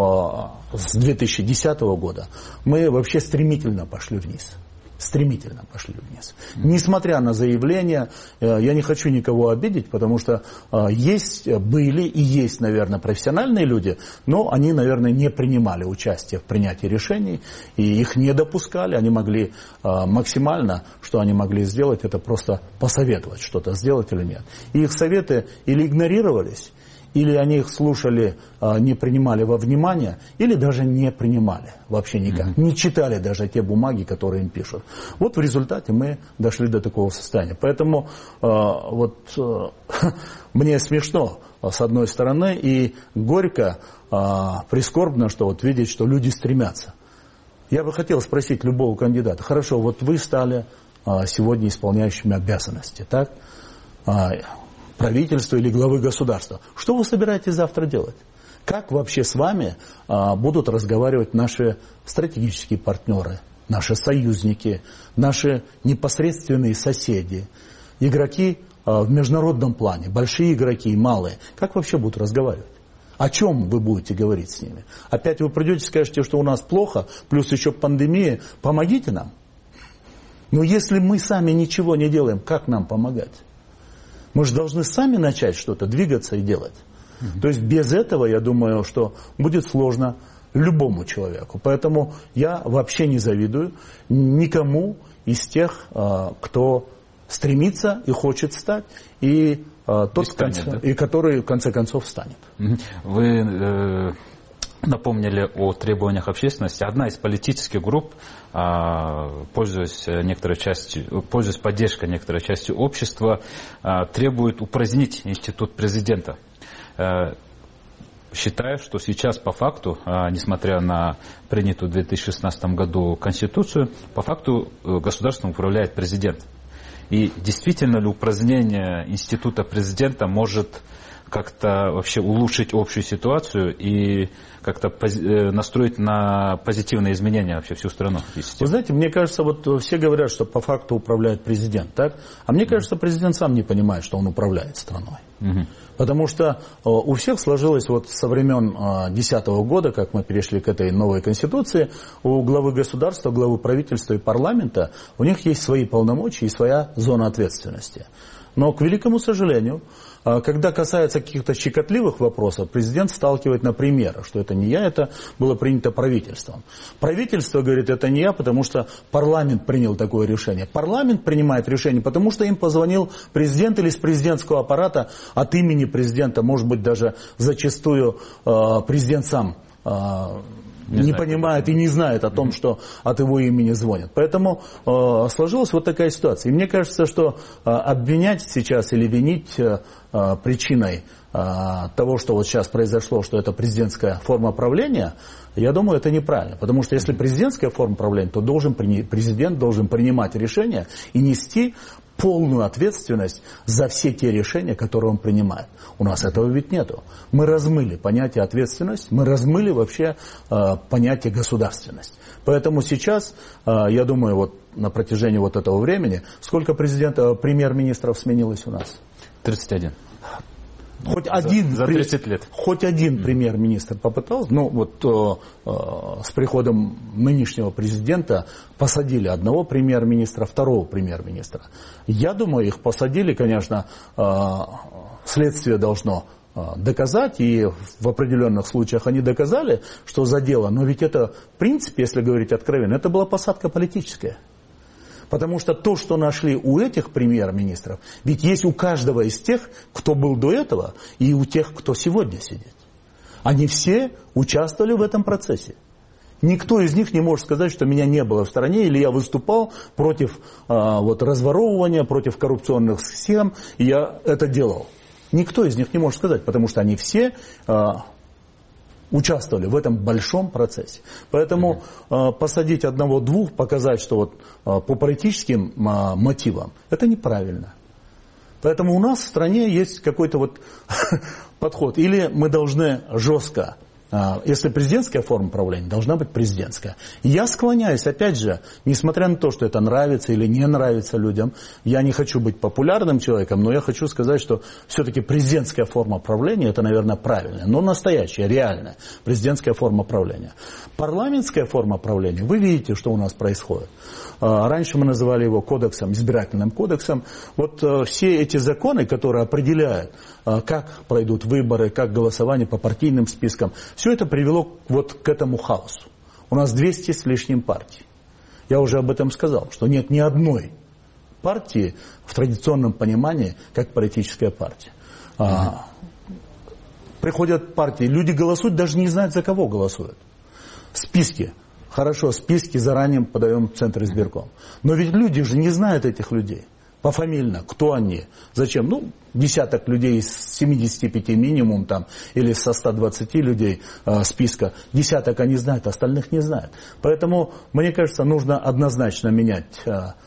с 2010 года, мы вообще стремительно пошли вниз. Стремительно пошли вниз. Несмотря на заявления, я не хочу никого обидеть, потому что были и есть, наверное, профессиональные люди, но они, наверное, не принимали участие в принятии решений, и их не допускали. Они могли максимально, что они могли сделать, это просто посоветовать, что-то сделать или нет. И их советы или игнорировались, или они их слушали, не принимали во внимание, или даже не принимали вообще никак. Не читали даже те бумаги, которые им пишут. Вот в результате мы дошли до такого состояния. Поэтому мне смешно, с одной стороны, и горько, прискорбно, что вот видеть, что люди стремятся. Я бы хотел спросить любого кандидата: хорошо, вот вы стали сегодня исполняющими обязанности, так? Правительства или главы государства. Что вы собираетесь завтра делать? Как вообще с вами будут разговаривать наши стратегические партнеры, наши союзники, наши непосредственные соседи, игроки в международном плане, большие игроки и малые? Как вообще будут разговаривать? О чем вы будете говорить с ними? Опять вы придете и скажете, что у нас плохо, плюс еще пандемия, помогите нам. Но если мы сами ничего не делаем, как нам помогать? Мы же должны сами начать что-то, двигаться и делать. То есть без этого, я думаю, что будет сложно любому человеку. Поэтому я вообще не завидую никому из тех, кто стремится и хочет стать, и который в конце концов станет. Вы напомнили о требованиях общественности. Одна из политических групп, пользуясь поддержкой некоторой части общества, требует упразднить институт президента. Считаю, что сейчас по факту, несмотря на принятую в 2016 году Конституцию, по факту государством управляет президент. И действительно ли упразднение института президента может как-то вообще улучшить общую ситуацию и как-то настроить на позитивные изменения вообще всю страну? Вы знаете, мне кажется, вот все говорят, что по факту управляет президент, так? А мне кажется, президент сам не понимает, что он управляет страной. Потому что у всех сложилось вот со времен 2010 года, как мы перешли к этой новой конституции, у главы государства, главы правительства и парламента, у них есть свои полномочия и своя зона ответственности. Но, к великому сожалению, когда касается каких-то щекотливых вопросов, президент сталкивает на примерах, что это не я, это было принято правительством. Правительство говорит, это не я, потому что парламент принял такое решение. Парламент принимает решение, потому что им позвонил президент или с президентского аппарата от имени президента, может быть, даже зачастую президент сам не понимает и не знает о том, что от его имени звонят. Поэтому сложилась вот такая ситуация. И мне кажется, что обвинять сейчас или винить причиной того, что вот сейчас произошло, что это президентская форма правления, я думаю, это неправильно. Потому что если президентская форма правления, то президент должен принимать решения и нести полную ответственность за все те решения, которые он принимает. У нас этого ведь нету. Мы размыли понятие ответственность, мы размыли вообще понятие государственность. Поэтому сейчас, я думаю, вот на протяжении вот этого времени, сколько премьер-министров сменилось у нас? 31. Хоть один, за 30 лет. Хоть один премьер-министр попытался, с приходом нынешнего президента посадили одного премьер-министра, второго премьер-министра. Я думаю, их посадили, конечно, следствие должно доказать, и в определенных случаях они доказали, что за дело, но ведь это, в принципе, если говорить откровенно, это была посадка политическая. Потому что то, что нашли у этих премьер-министров, ведь есть у каждого из тех, кто был до этого, и у тех, кто сегодня сидит. Они все участвовали в этом процессе. Никто из них не может сказать, что меня не было в стране, или я выступал против разворовывания, против коррупционных схем, и я это делал. Никто из них не может сказать, потому что они все участвовали в этом большом процессе. Поэтому посадить одного-двух, показать, что по политическим мотивам, это неправильно. Поэтому у нас в стране есть какой-то подход. Или мы должны жестко, если президентская форма правления, должна быть президентская. Я склоняюсь, опять же, несмотря на то, что это нравится или не нравится людям, я не хочу быть популярным человеком, но я хочу сказать, что все-таки президентская форма правления, это, наверное, правильная, но настоящая, реальная президентская форма правления. Парламентская форма правления, вы видите, что у нас происходит. Раньше мы называли его кодексом, избирательным кодексом. Все эти законы, которые определяют, как пройдут выборы, как голосование по партийным спискам, все это привело к этому хаосу. У нас 200 с лишним партий. Я уже об этом сказал, что нет ни одной партии в традиционном понимании, как политическая партия. приходят партии, люди голосуют, даже не знают, за кого голосуют. Списки. Хорошо, списки заранее подаем в Центр избирком. Но ведь люди же не знают этих людей. Пофамильно, кто они, зачем. Ну, десяток людей из 75 минимум там, или со 120 людей списка. Десяток они знают, остальных не знают. Поэтому, мне кажется, нужно однозначно менять,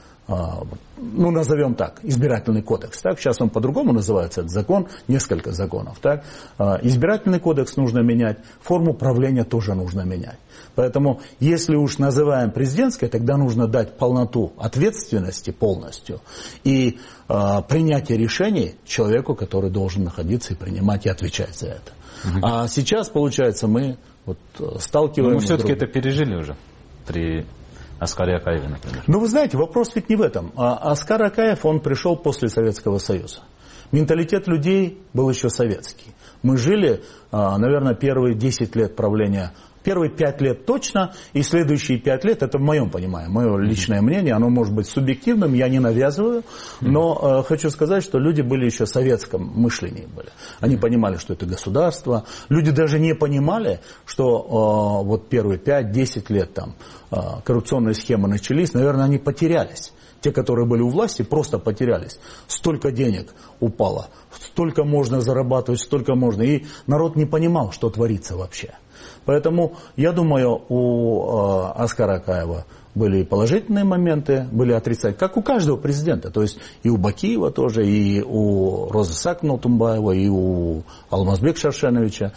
ну, назовем так, избирательный кодекс. Так? Сейчас он по-другому называется, этот закон, несколько законов. Так? Избирательный кодекс нужно менять, форму правления тоже нужно менять. Поэтому, если уж называем президентской, тогда нужно дать полноту ответственности полностью и принятие решений человеку, который должен находиться и принимать и отвечать за это. А сейчас, получается, мы вот сталкиваемся... Но мы все-таки это пережили уже при Аскаре Акаеве, например. Ну, вы знаете, вопрос ведь не в этом. Аскар Акаев, он пришел после Советского Союза. Менталитет людей был еще советский. Мы жили, наверное, первые 10 лет правления. Первые 5 лет точно, и следующие 5 лет, это в моем понимании, мое личное мнение, оно может быть субъективным, я не навязываю, но хочу сказать, что люди были еще в советском мышлении. Они понимали, что это государство, люди даже не понимали, что вот первые 5-10 лет там коррупционные схемы начались, наверное, они потерялись. Те, которые были у власти, просто потерялись. Столько денег упало, столько можно зарабатывать, столько можно, и народ не понимал, что творится вообще. Поэтому, я думаю, у Аскара Акаева были положительные моменты, были отрицательные, как у каждого президента. То есть и у Бакиева тоже, и у Розы Сакновны Тумбаева, и у Алмазбека Шаршеновича,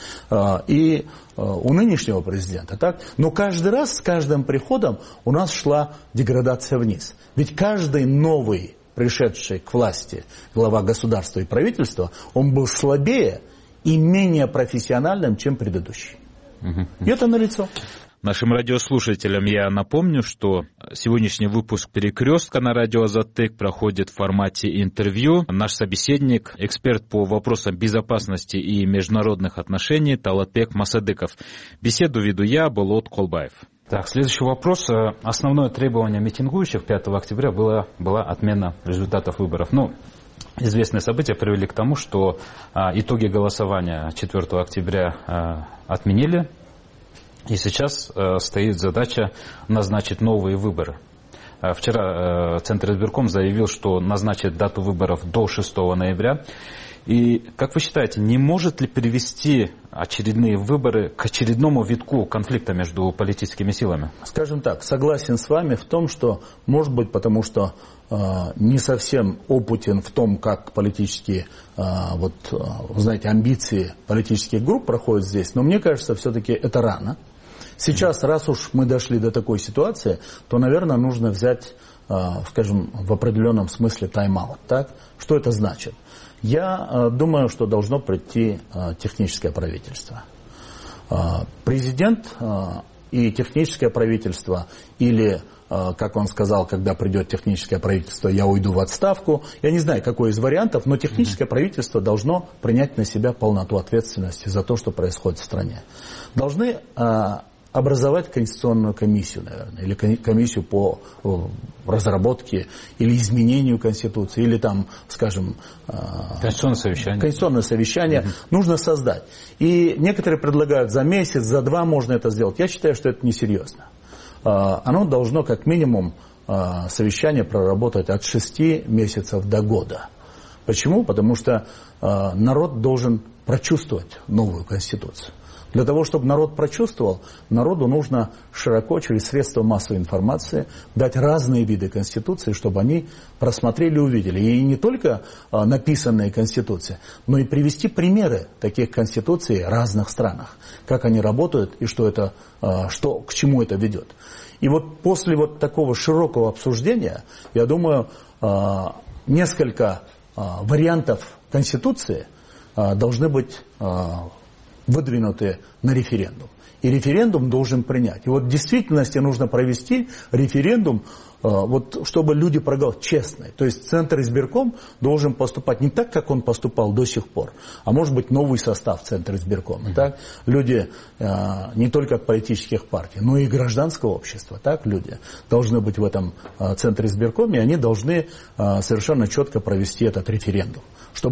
и у нынешнего президента. Так? Но каждый раз, с каждым приходом у нас шла деградация вниз. Ведь каждый новый пришедший к власти глава государства и правительства, он был слабее и менее профессиональным, чем предыдущий. И это налицо. Нашим радиослушателям я напомню, что сегодняшний выпуск «Перекрестка» на радио «Азаттык» проходит в формате интервью. Наш собеседник, эксперт по вопросам безопасности и международных отношений Талатбек Масадыков. Беседу веду я, Болот Колбаев. Так, следующий вопрос. Основное требование митингующих 5 октября была отмена результатов выборов. Известные события привели к тому, что итоги голосования 4 октября отменили, и сейчас стоит задача назначить новые выборы. Вчера Центр избирком заявил, что назначит дату выборов до 6 ноября. И, как вы считаете, не может ли привести очередные выборы к очередному витку конфликта между политическими силами? Скажем так, согласен с вами в том, что, может быть, потому что не совсем опытен в том, как политические, знаете, амбиции политических групп проходят здесь, но мне кажется, все-таки это рано. Сейчас, раз уж мы дошли до такой ситуации, то, наверное, нужно взять, скажем, в определенном смысле тайм-аут. Так? Что это значит? Я думаю, что должно прийти техническое правительство. Президент и техническое правительство, или, как он сказал, когда придет техническое правительство, я уйду в отставку. Я не знаю, какой из вариантов, но техническое правительство должно принять на себя полноту ответственности за то, что происходит в стране. Должны образовать конституционную комиссию, наверное, или комиссию по разработке или изменению Конституции, или там, скажем... Конституционное совещание нужно создать. И некоторые предлагают за месяц, за 2 можно это сделать. Я считаю, что это несерьезно. Оно должно как минимум совещание проработать от 6 месяцев до года. Почему? Потому что народ должен прочувствовать новую Конституцию. Для того, чтобы народ прочувствовал, народу нужно широко через средства массовой информации дать разные виды Конституции, чтобы они просмотрели и увидели. И не только написанные Конституции, но и привести примеры таких Конституций в разных странах. Как они работают и к чему это ведет. И вот после вот такого широкого обсуждения, я думаю, несколько вариантов Конституции должны быть выдвинуты на референдум. И референдум должен принять. И вот в действительности нужно провести референдум, чтобы люди проголосовали честно. То есть Центр избирком должен поступать не так, как он поступал до сих пор, а может быть новый состав Центра избиркома. Так? Люди не только от политических партий, но и гражданского общества. Так? Люди должны быть в этом Центре избиркоме, и они должны совершенно четко провести этот референдум, чтобы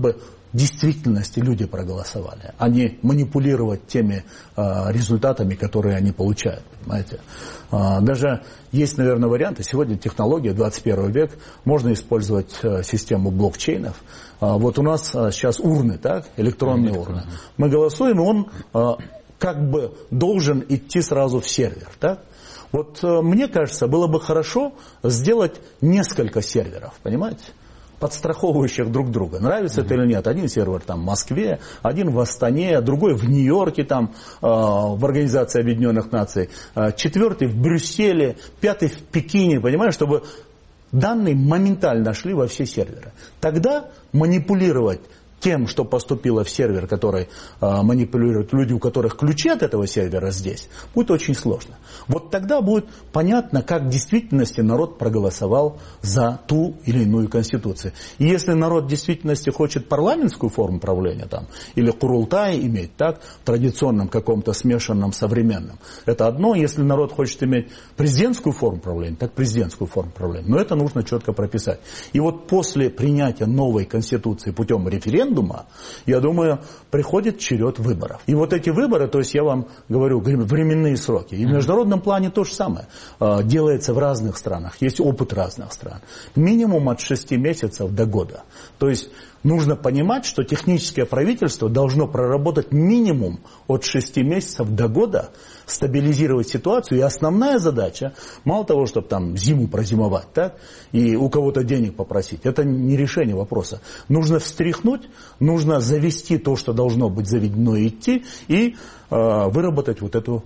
действительности люди проголосовали, а не манипулировать теми результатами, которые они получают. Понимаете? Даже есть, наверное, варианты. Сегодня технология, 21 век, можно использовать систему блокчейнов. Вот у нас сейчас урны, так, электронные урны. Мы голосуем, и он как бы должен идти сразу в сервер. Так? Вот мне кажется, было бы хорошо сделать несколько серверов, понимаете? Подстраховывающих друг друга. Нравится это или нет. Один сервер там в Москве, один в Астане, другой в Нью-Йорке, там, в Организации Объединенных Наций, четвертый в Брюсселе, пятый в Пекине, понимаешь, чтобы данные моментально шли во все серверы. Тогда манипулировать тем, что поступило в сервер, который манипулируют люди, у которых ключи от этого сервера здесь, будет очень сложно. Вот тогда будет понятно, как в действительности народ проголосовал за ту или иную конституцию. И если народ в действительности хочет парламентскую форму правления, там, или курултай иметь, так, в традиционном каком-то смешанном современном, это одно. Если народ хочет иметь президентскую форму правления, так президентскую форму правления. Но это нужно четко прописать. И вот после принятия новой конституции путем референдума, я думаю, приходит черед выборов. И вот эти выборы, то есть я вам говорю, временные сроки. И в международном плане то же самое. Делается в разных странах. Есть опыт разных стран. Минимум от 6 месяцев до года. То есть нужно понимать, что техническое правительство должно проработать минимум от 6 месяцев до года, стабилизировать ситуацию. И основная задача, мало того, чтобы там зиму прозимовать, так, и у кого-то денег попросить, это не решение вопроса. Нужно встряхнуть, нужно завести то, что должно быть заведено и идти, и выработать вот эту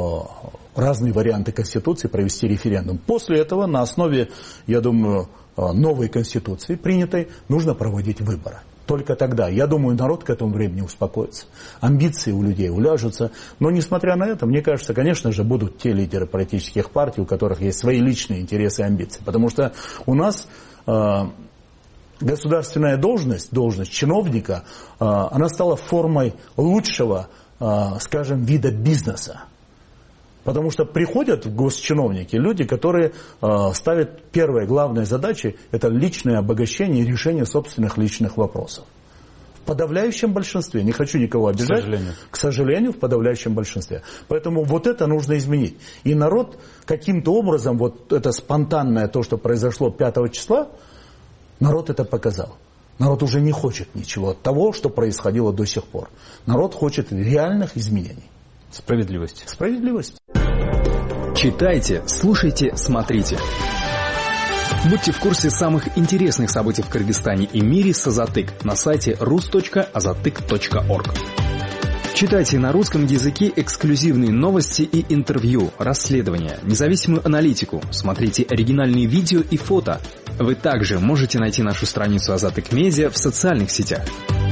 разные варианты Конституции, провести референдум. После этого на основе, я думаю, новой Конституции, принятой, нужно проводить выборы. Только тогда, я думаю, народ к этому времени успокоится. Амбиции у людей уляжутся. Но, несмотря на это, мне кажется, конечно же, будут те лидеры политических партий, у которых есть свои личные интересы и амбиции. Потому что у нас государственная должность чиновника, она стала формой лучшего, скажем, вида бизнеса. Потому что приходят госчиновники, люди, которые ставят первой главной задачей, это личное обогащение и решение собственных личных вопросов. В подавляющем большинстве, не хочу никого обижать, к сожалению, в подавляющем большинстве. Поэтому вот это нужно изменить. И народ каким-то образом, вот это спонтанное, то, что произошло 5 числа, народ это показал. Народ уже не хочет ничего от того, что происходило до сих пор. Народ хочет реальных изменений. Справедливость. Справедливость. Читайте, слушайте, смотрите. Будьте в курсе самых интересных событий в Кыргызстане и мире с Азатык на сайте rus.azatyk.org. Читайте на русском языке эксклюзивные новости и интервью, расследования, независимую аналитику. Смотрите оригинальные видео и фото. Вы также можете найти нашу страницу Азатык Медиа в социальных сетях.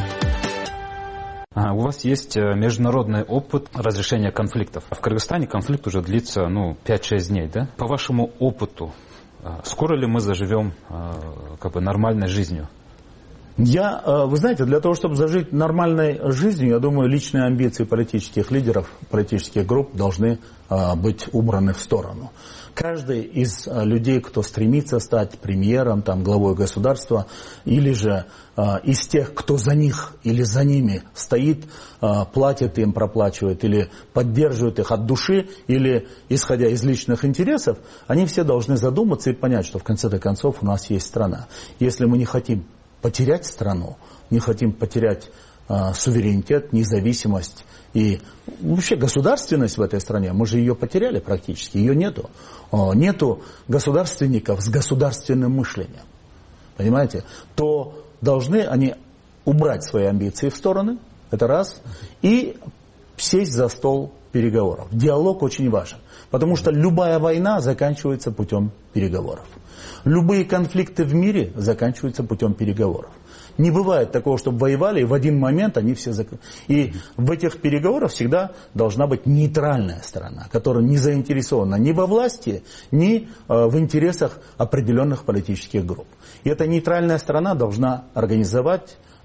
У вас есть международный опыт разрешения конфликтов. В Кыргызстане конфликт уже длится 5-6 дней, да? По вашему опыту, скоро ли мы заживем нормальной жизнью? Вы знаете, для того, чтобы зажить нормальной жизнью, я думаю, личные амбиции политических лидеров, политических групп должны быть убраны в сторону. Каждый из людей, кто стремится стать премьером, главой государства, или же из тех, кто за них или за ними стоит, платит им, проплачивает или поддерживает их от души, или исходя из личных интересов, они все должны задуматься и понять, что в конце-то концов у нас есть страна. Если мы не хотим потерять страну, не хотим потерять суверенитет, независимость и вообще государственность в этой стране, мы же ее потеряли практически, ее нету. Нету государственников с государственным мышлением, понимаете, то должны они убрать свои амбиции в стороны, это раз, и сесть за стол переговоров. Диалог очень важен, потому что любая война заканчивается путем переговоров. Любые конфликты в мире заканчиваются путем переговоров. Не бывает такого, чтобы воевали, и в один момент они все закрыты. И в этих переговорах всегда должна быть нейтральная сторона, которая не заинтересована ни во власти, ни в интересах определенных политических групп. И эта нейтральная сторона должна организовать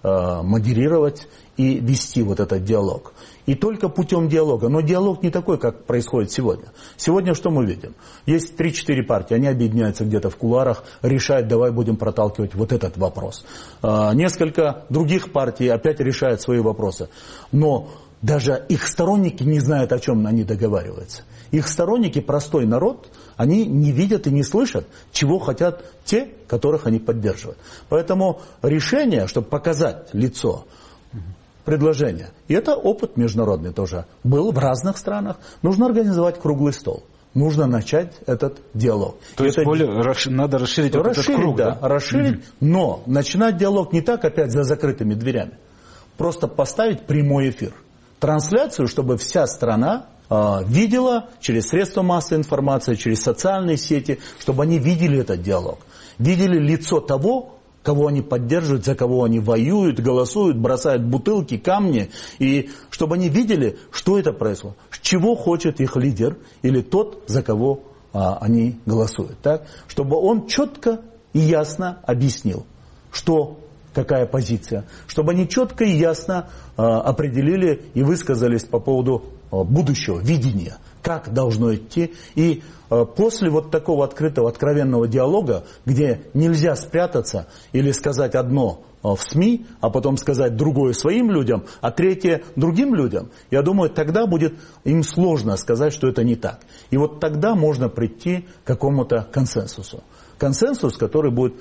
модерировать и вести вот этот диалог. И только путем диалога. Но диалог не такой, как происходит сегодня. Сегодня что мы видим? Есть 3-4 партии, они объединяются где-то в кулуарах, решают, давай будем проталкивать вот этот вопрос. Несколько других партий опять решают свои вопросы. Но даже их сторонники не знают, о чем они договариваются. Их сторонники, простой народ, они не видят и не слышат, чего хотят те, которых они поддерживают. Поэтому решение, чтобы показать лицо, предложение, и это опыт международный тоже был в разных странах, нужно организовать круглый стол. Нужно начать этот диалог. То есть надо расширить вот этот круг, да? Расширить, но начинать диалог не так опять за закрытыми дверями. Просто поставить прямой эфир. Трансляцию, чтобы вся страна видела через средства массовой информации, через социальные сети, чтобы они видели этот диалог. Видели лицо того, кого они поддерживают, за кого они воюют, голосуют, бросают бутылки, камни. И чтобы они видели, что это происходит, чего хочет их лидер или тот, за кого они голосуют. Так? Чтобы он четко и ясно объяснил, какая позиция. Чтобы они четко и ясно определили и высказались по поводу будущего, видения, как должно идти. И после вот такого открытого, откровенного диалога, где нельзя спрятаться или сказать одно в СМИ, а потом сказать другое своим людям, а третье другим людям, я думаю, тогда будет им сложно сказать, что это не так. И вот тогда можно прийти к какому-то консенсусу. Консенсус, который будет,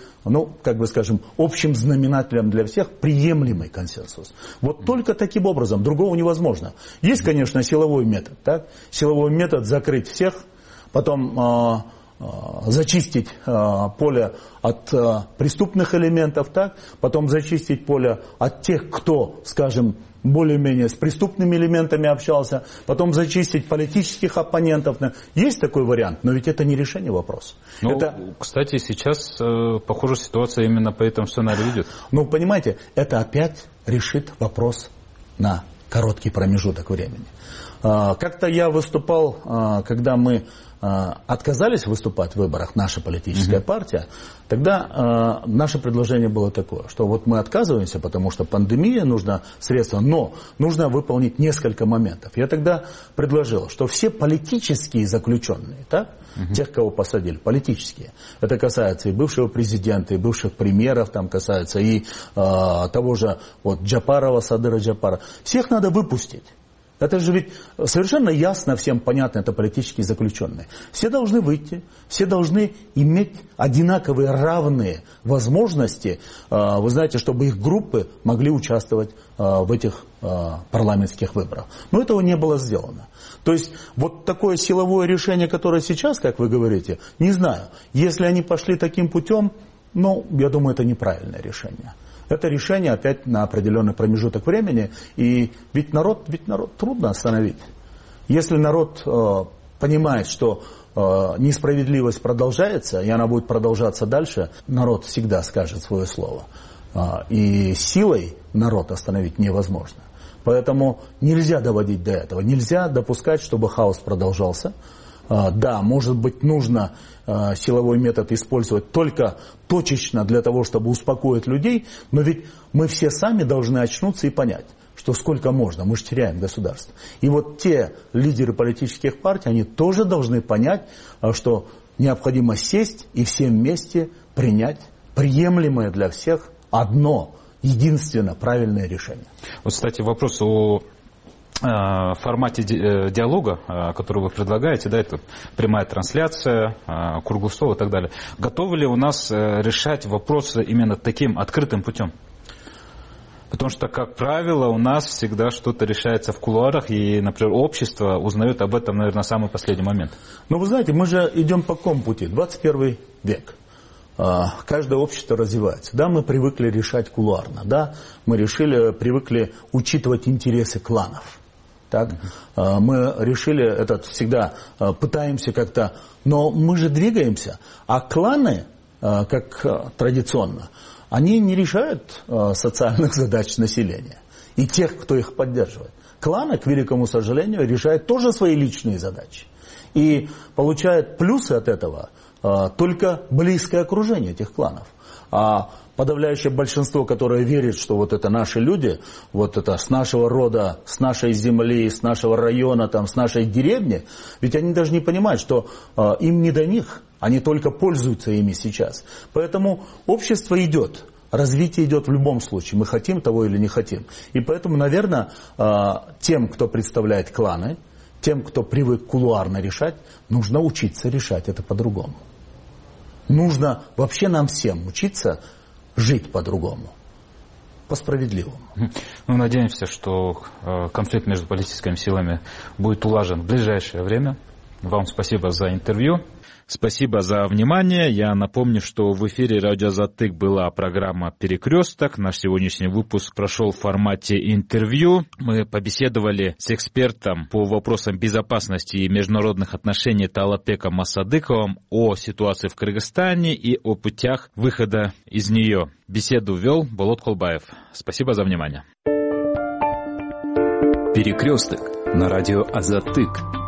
общим знаменателем для всех, приемлемый консенсус. Вот только таким образом, другого невозможно. Есть, конечно, силовой метод. Так? Силовой метод закрыть всех, потом зачистить поле от преступных элементов, так? Потом зачистить поле от тех, кто, скажем, более-менее с преступными элементами общался, потом зачистить политических оппонентов. Есть такой вариант, но ведь это не решение вопроса. Кстати, сейчас, похоже, ситуация именно по этому сценарию идет. Понимаете, это опять решит вопрос на короткий промежуток времени. Как-то я выступал, когда мы отказались выступать в выборах, наша политическая партия, тогда наше предложение было такое, что вот мы отказываемся, потому что пандемия, нужно средства, но нужно выполнить несколько моментов. Я тогда предложил, что все политические заключенные, тех, кого посадили, политические, это касается и бывшего президента, и бывших премьеров, там касается и того же Джапарова, Садыра Джапарова, всех надо выпустить. Это же ведь совершенно ясно, всем понятно, это политические заключенные. Все должны выйти, все должны иметь одинаковые, равные возможности, вы знаете, чтобы их группы могли участвовать в этих парламентских выборах. Но этого не было сделано. То есть вот такое силовое решение, которое сейчас, как вы говорите, не знаю. Если они пошли таким путем, я думаю, это неправильное решение. Это решение опять на определенный промежуток времени. И ведь народ трудно остановить. Если народ понимает, что несправедливость продолжается, и она будет продолжаться дальше, народ всегда скажет свое слово. И силой народ остановить невозможно. Поэтому нельзя доводить до этого. Нельзя допускать, чтобы хаос продолжался. Да, может быть, нужно силовой метод использовать только точечно для того, чтобы успокоить людей, но ведь мы все сами должны очнуться и понять, что сколько можно, мы же теряем государство. И вот те лидеры политических партий, они тоже должны понять, что необходимо сесть и всем вместе принять приемлемое для всех одно, единственно правильное решение. Вот, кстати, вопрос о формате диалога, который вы предлагаете, это прямая трансляция, круглый стол и так далее. Готовы ли у нас решать вопросы именно таким открытым путем? Потому что, как правило, у нас всегда что-то решается в кулуарах, и, например, общество узнает об этом, наверное, в самый последний момент. Вы знаете, мы же идем по какому пути? 21 век. Каждое общество развивается. Да, мы привыкли решать кулуарно. Да, мы привыкли учитывать интересы кланов. Так? Мы решили, это всегда пытаемся как-то, но мы же двигаемся, а кланы, как традиционно, они не решают социальных задач населения и тех, кто их поддерживает. Кланы, к великому сожалению, решают тоже свои личные задачи и получают плюсы от этого только близкое окружение этих кланов. А подавляющее большинство, которое верит, что вот это наши люди, вот это с нашего рода, с нашей земли, с нашего района, там, с нашей деревни, ведь они даже не понимают, что им не до них, они только пользуются ими сейчас. Поэтому общество идет. Развитие идет в любом случае, мы хотим того или не хотим. И поэтому, наверное, тем, кто представляет кланы, тем, кто привык кулуарно решать, нужно учиться решать это по-другому. Нужно вообще нам всем учиться жить по-другому, по-справедливому. Мы надеемся, что конфликт между политическими силами будет улажен в ближайшее время. Вам спасибо за интервью. Спасибо за внимание. Я напомню, что в эфире Радио Азаттык была программа «Перекресток». Наш сегодняшний выпуск прошел в формате интервью. Мы побеседовали с экспертом по вопросам безопасности и международных отношений Талапеком Асадыковым о ситуации в Кыргызстане и о путях выхода из нее. Беседу вел Болот Колбаев. Спасибо за внимание. «Перекресток» на Радио Азаттык.